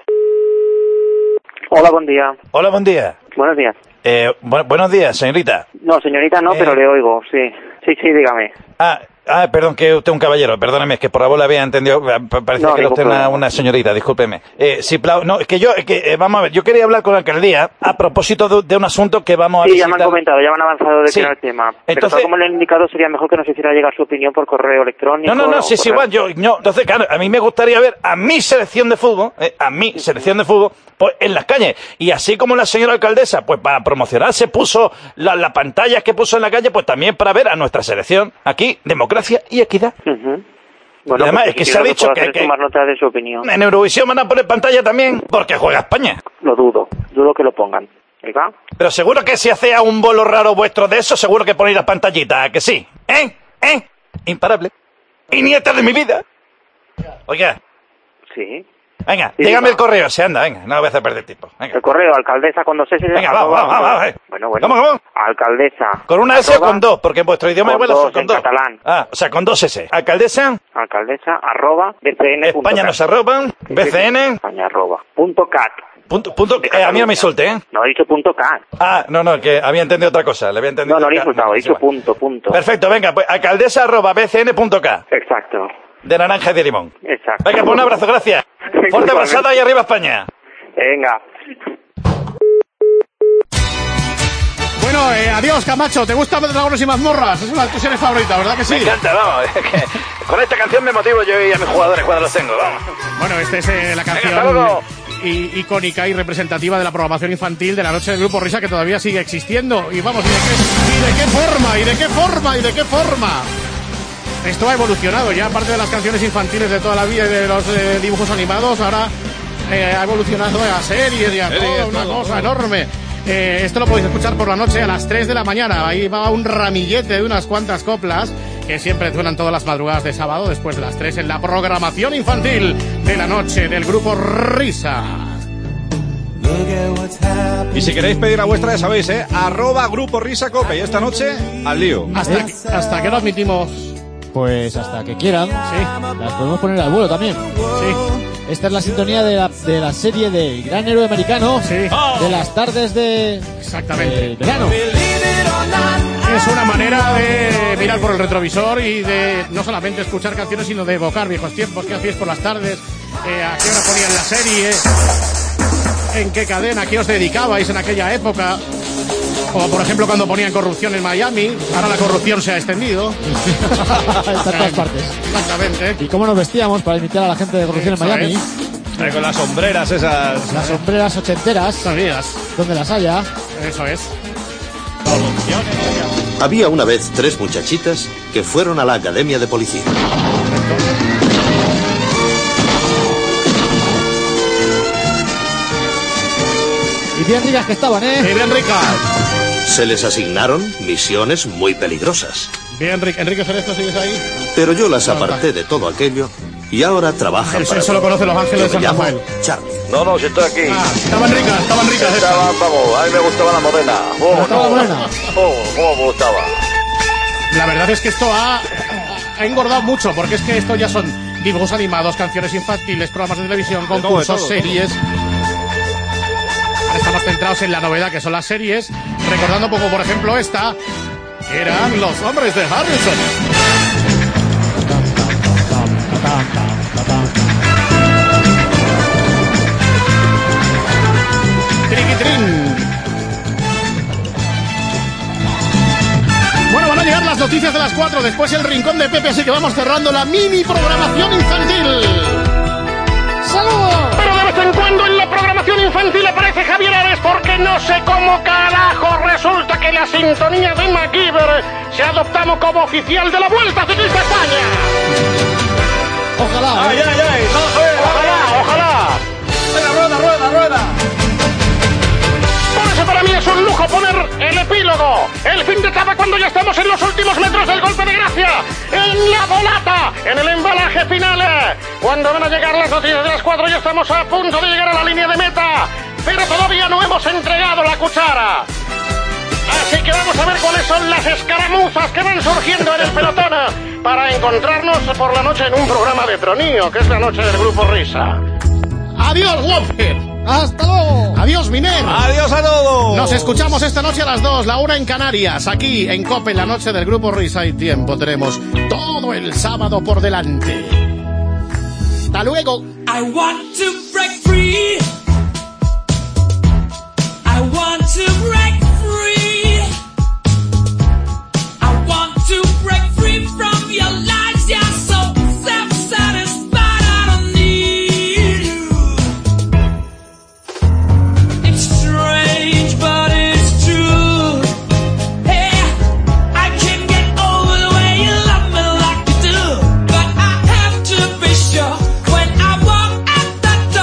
Hola, buen día. Hola, buen día. Buenos días. Eh, bu- buenos días, señorita. No, señorita, no, Eh. pero le oigo, sí. Sí, sí, dígame. Ah, ah, perdón, que usted es un caballero, perdóneme, es que por la voz le había entendido, pa- parecía No, que era ningún usted una, problema. una señorita, discúlpeme. Eh, sí, plau- no, es que yo, es que, eh, vamos a ver, yo quería hablar con la alcaldía a propósito de, de un asunto que vamos a Sí, ya visitar. me han comentado, ya me han avanzado de Sí. qué era el tema. Pero Entonces- tal como le han indicado, sería mejor que nos hiciera llegar su opinión por correo electrónico. No, no, no, o sí, sí, correo- igual, yo, yo, entonces, claro, a mí me gustaría ver a mi selección de fútbol, eh, a mi selección de fútbol, pues en las calles. Y así como la señora alcaldesa, pues para promocionarse puso la, la pantalla que puso en la calle, pues también para ver a nuestra selección. Aquí, democracia y equidad. Ujú. Y además, pues, es que si se ha quiere, lo dicho puedo que- hacer es que- tomar nota de su opinión. En Eurovisión van a poner pantalla también, porque juega España. Lo dudo, dudo que lo pongan. ¿Oiga? Pero seguro que si hacéis un bolo raro vuestro de eso, seguro que ponéis las pantallitas, ¿a que sí? ¿Eh? ¿Eh? Imparable. Iniesta de mi vida. Oiga. Sí. Venga, Sí, dígame diga. el correo, se anda, venga, no voy a hacer perder tiempo. Venga. El correo, alcaldesa con dos S. Venga, vamos, vamos, vamos, vamos. Bueno, bueno. ¿Cómo, cómo? Alcaldesa. ¿Con una S o arroba, con dos? Porque en vuestro idioma con igual dos, con en dos. catalán. Ah, o sea, con dos S. Alcaldesa. Alcaldesa, arroba, bcn. España nos arroba, B C N. España arroba, punto cat. Punto, punto, eh, a mí no me insulte, ¿eh? No, he dicho punto cat. Ah, no, no, que había entendido otra cosa, le había entendido. No, no, no he K. insultado, he Sí, dicho bueno. punto, punto. Perfecto, venga, pues alcaldesa arroba bcn.k. Exacto. De naranja y de limón. Exacto. Venga, pues un abrazo, gracias. Fuerte abrazada y arriba España. Venga. Bueno, eh, adiós, Camacho. ¿Te gusta Dragones y Mazmorras? Es una de tus series favoritas, ¿verdad que sí? Me encanta, vamos. es que con esta canción me motivo yo y a mis jugadores cuando los tengo, vamos. Bueno, esta es eh, la Venga, hasta canción luego. i- icónica y representativa de la programación infantil de la noche del Grupo Risa, que todavía sigue existiendo. Y vamos, ¿y de qué, y de qué forma? ¿Y de qué forma? ¿Y de qué forma? Esto ha evolucionado ya, aparte de las canciones infantiles de toda la vida y de los eh, dibujos animados, ahora eh, ha evolucionado a series y a Series, todo, una todo, cosa todo. enorme. Eh, esto lo podéis escuchar por la noche a las tres de la mañana. Ahí va un ramillete de unas cuantas coplas que siempre suenan todas las madrugadas de sábado después de las tres en la programación infantil de la noche del Grupo Risa. Y si queréis pedir la vuestra, ya sabéis, ¿eh? Arroba Grupo Risa Cope. Y esta noche, al lío. ¿Hasta, que, hasta que lo admitimos? Pues hasta que quieran. Sí. Las podemos poner al vuelo también. Sí. Esta es la sintonía de la, de la serie de Gran Héroe Americano. Sí. De las tardes de... Exactamente. de verano. Es una manera de mirar por el retrovisor y de no solamente escuchar canciones, sino de evocar viejos tiempos. ¿Qué hacíais por las tardes? Eh, ¿A qué hora ponían la serie? ¿En qué cadena? ¿A qué os dedicabais en aquella época? Como por ejemplo cuando ponían Corrupción en Miami. Ahora la corrupción se ha extendido. Está en todas partes. Exactamente. ¿Y cómo nos vestíamos para imitar a la gente de Corrupción en Eso Miami? es. Eh, con las sombreras esas. Las sombreras ochenteras. Sabías. Donde las haya. Eso es. Había una vez tres muchachitas que fueron a la academia de policía. Y bien ricas que estaban, ¿eh? Y bien ricas. Se les asignaron misiones muy peligrosas. Bien, Enrique, Enrique Cerezo, ¿sigues ahí? Pero yo las aparté de todo aquello y ahora trabajan Él para solo mí. conoce Los Ángeles de Yo San me llamo Rafael. Charlie. No, no, si estoy aquí. Ah, estaban ricas, estaban ricas. estas. Estaban, vamos, a mí me gustaba la morena. Oh, Estaba no. morena. Oh, cómo me gustaba. La verdad es que esto ha, ha engordado mucho, porque es que esto ya son dibujos animados, canciones infantiles, programas de televisión, todo, concursos, de todo, series. Ahora estamos centrados en la novedad que son las series, recordando como por ejemplo esta, que eran Los Hombres de Harrison. Triquitrín. Bueno, van a llegar las noticias de las cuatro, después el rincón de Pepe, así que vamos cerrando la mini programación infantil. ¡Saludos! Pero de vez en cuando en la programación infantil aparece Javier Ares, porque no sé cómo carajo resulta que la sintonía de MacGyver se adoptamos como oficial de la Vuelta Ciclista a España. Ojalá. ¡Ay, ¿eh? ay, ay! ¡No, eh, Ojalá, ojalá. Venga, rueda, rueda, rueda! Por eso para mí es un lujo poner el epílogo, el fin de etapa cuando ya estamos en los últimos metros del golpe de gracia, en la volata, en el embalaje final, eh, cuando van a llegar las noticias de las cuatro ya estamos a punto de llegar a la línea de meta, pero todavía no hemos entregado la cuchara. Así que vamos a ver cuáles son las escaramuzas que van surgiendo en el pelotón para encontrarnos por la noche en un programa de tronío, que es la noche del Grupo Risa. ¡Adiós, Whopper! ¡Hasta luego! ¡Adiós, Miner! ¡Adiós a todos! Nos escuchamos esta noche a las dos, la una en Canarias, aquí en COPE, en la noche del Grupo Risa y Tiempo. Tenemos todo el sábado por delante. ¡Hasta luego! I want to break free. I want to break free. I want to break free from your lies. You're so self-satisfied. I don't need you. It's strange, but it's true. Hey, I can't get over the way you love me like you do. But I have to be sure when I walk out the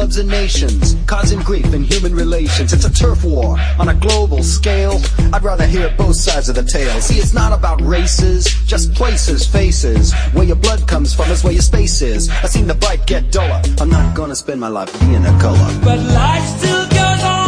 clubs and nations, causing grief in human relations. It's a turf war on a global scale. I'd rather hear both sides of the tale. See, it's not about races, just places, faces. Where your blood comes from is where your space is. I've seen the bright get duller. I'm not gonna spend my life being a color. But life still goes on.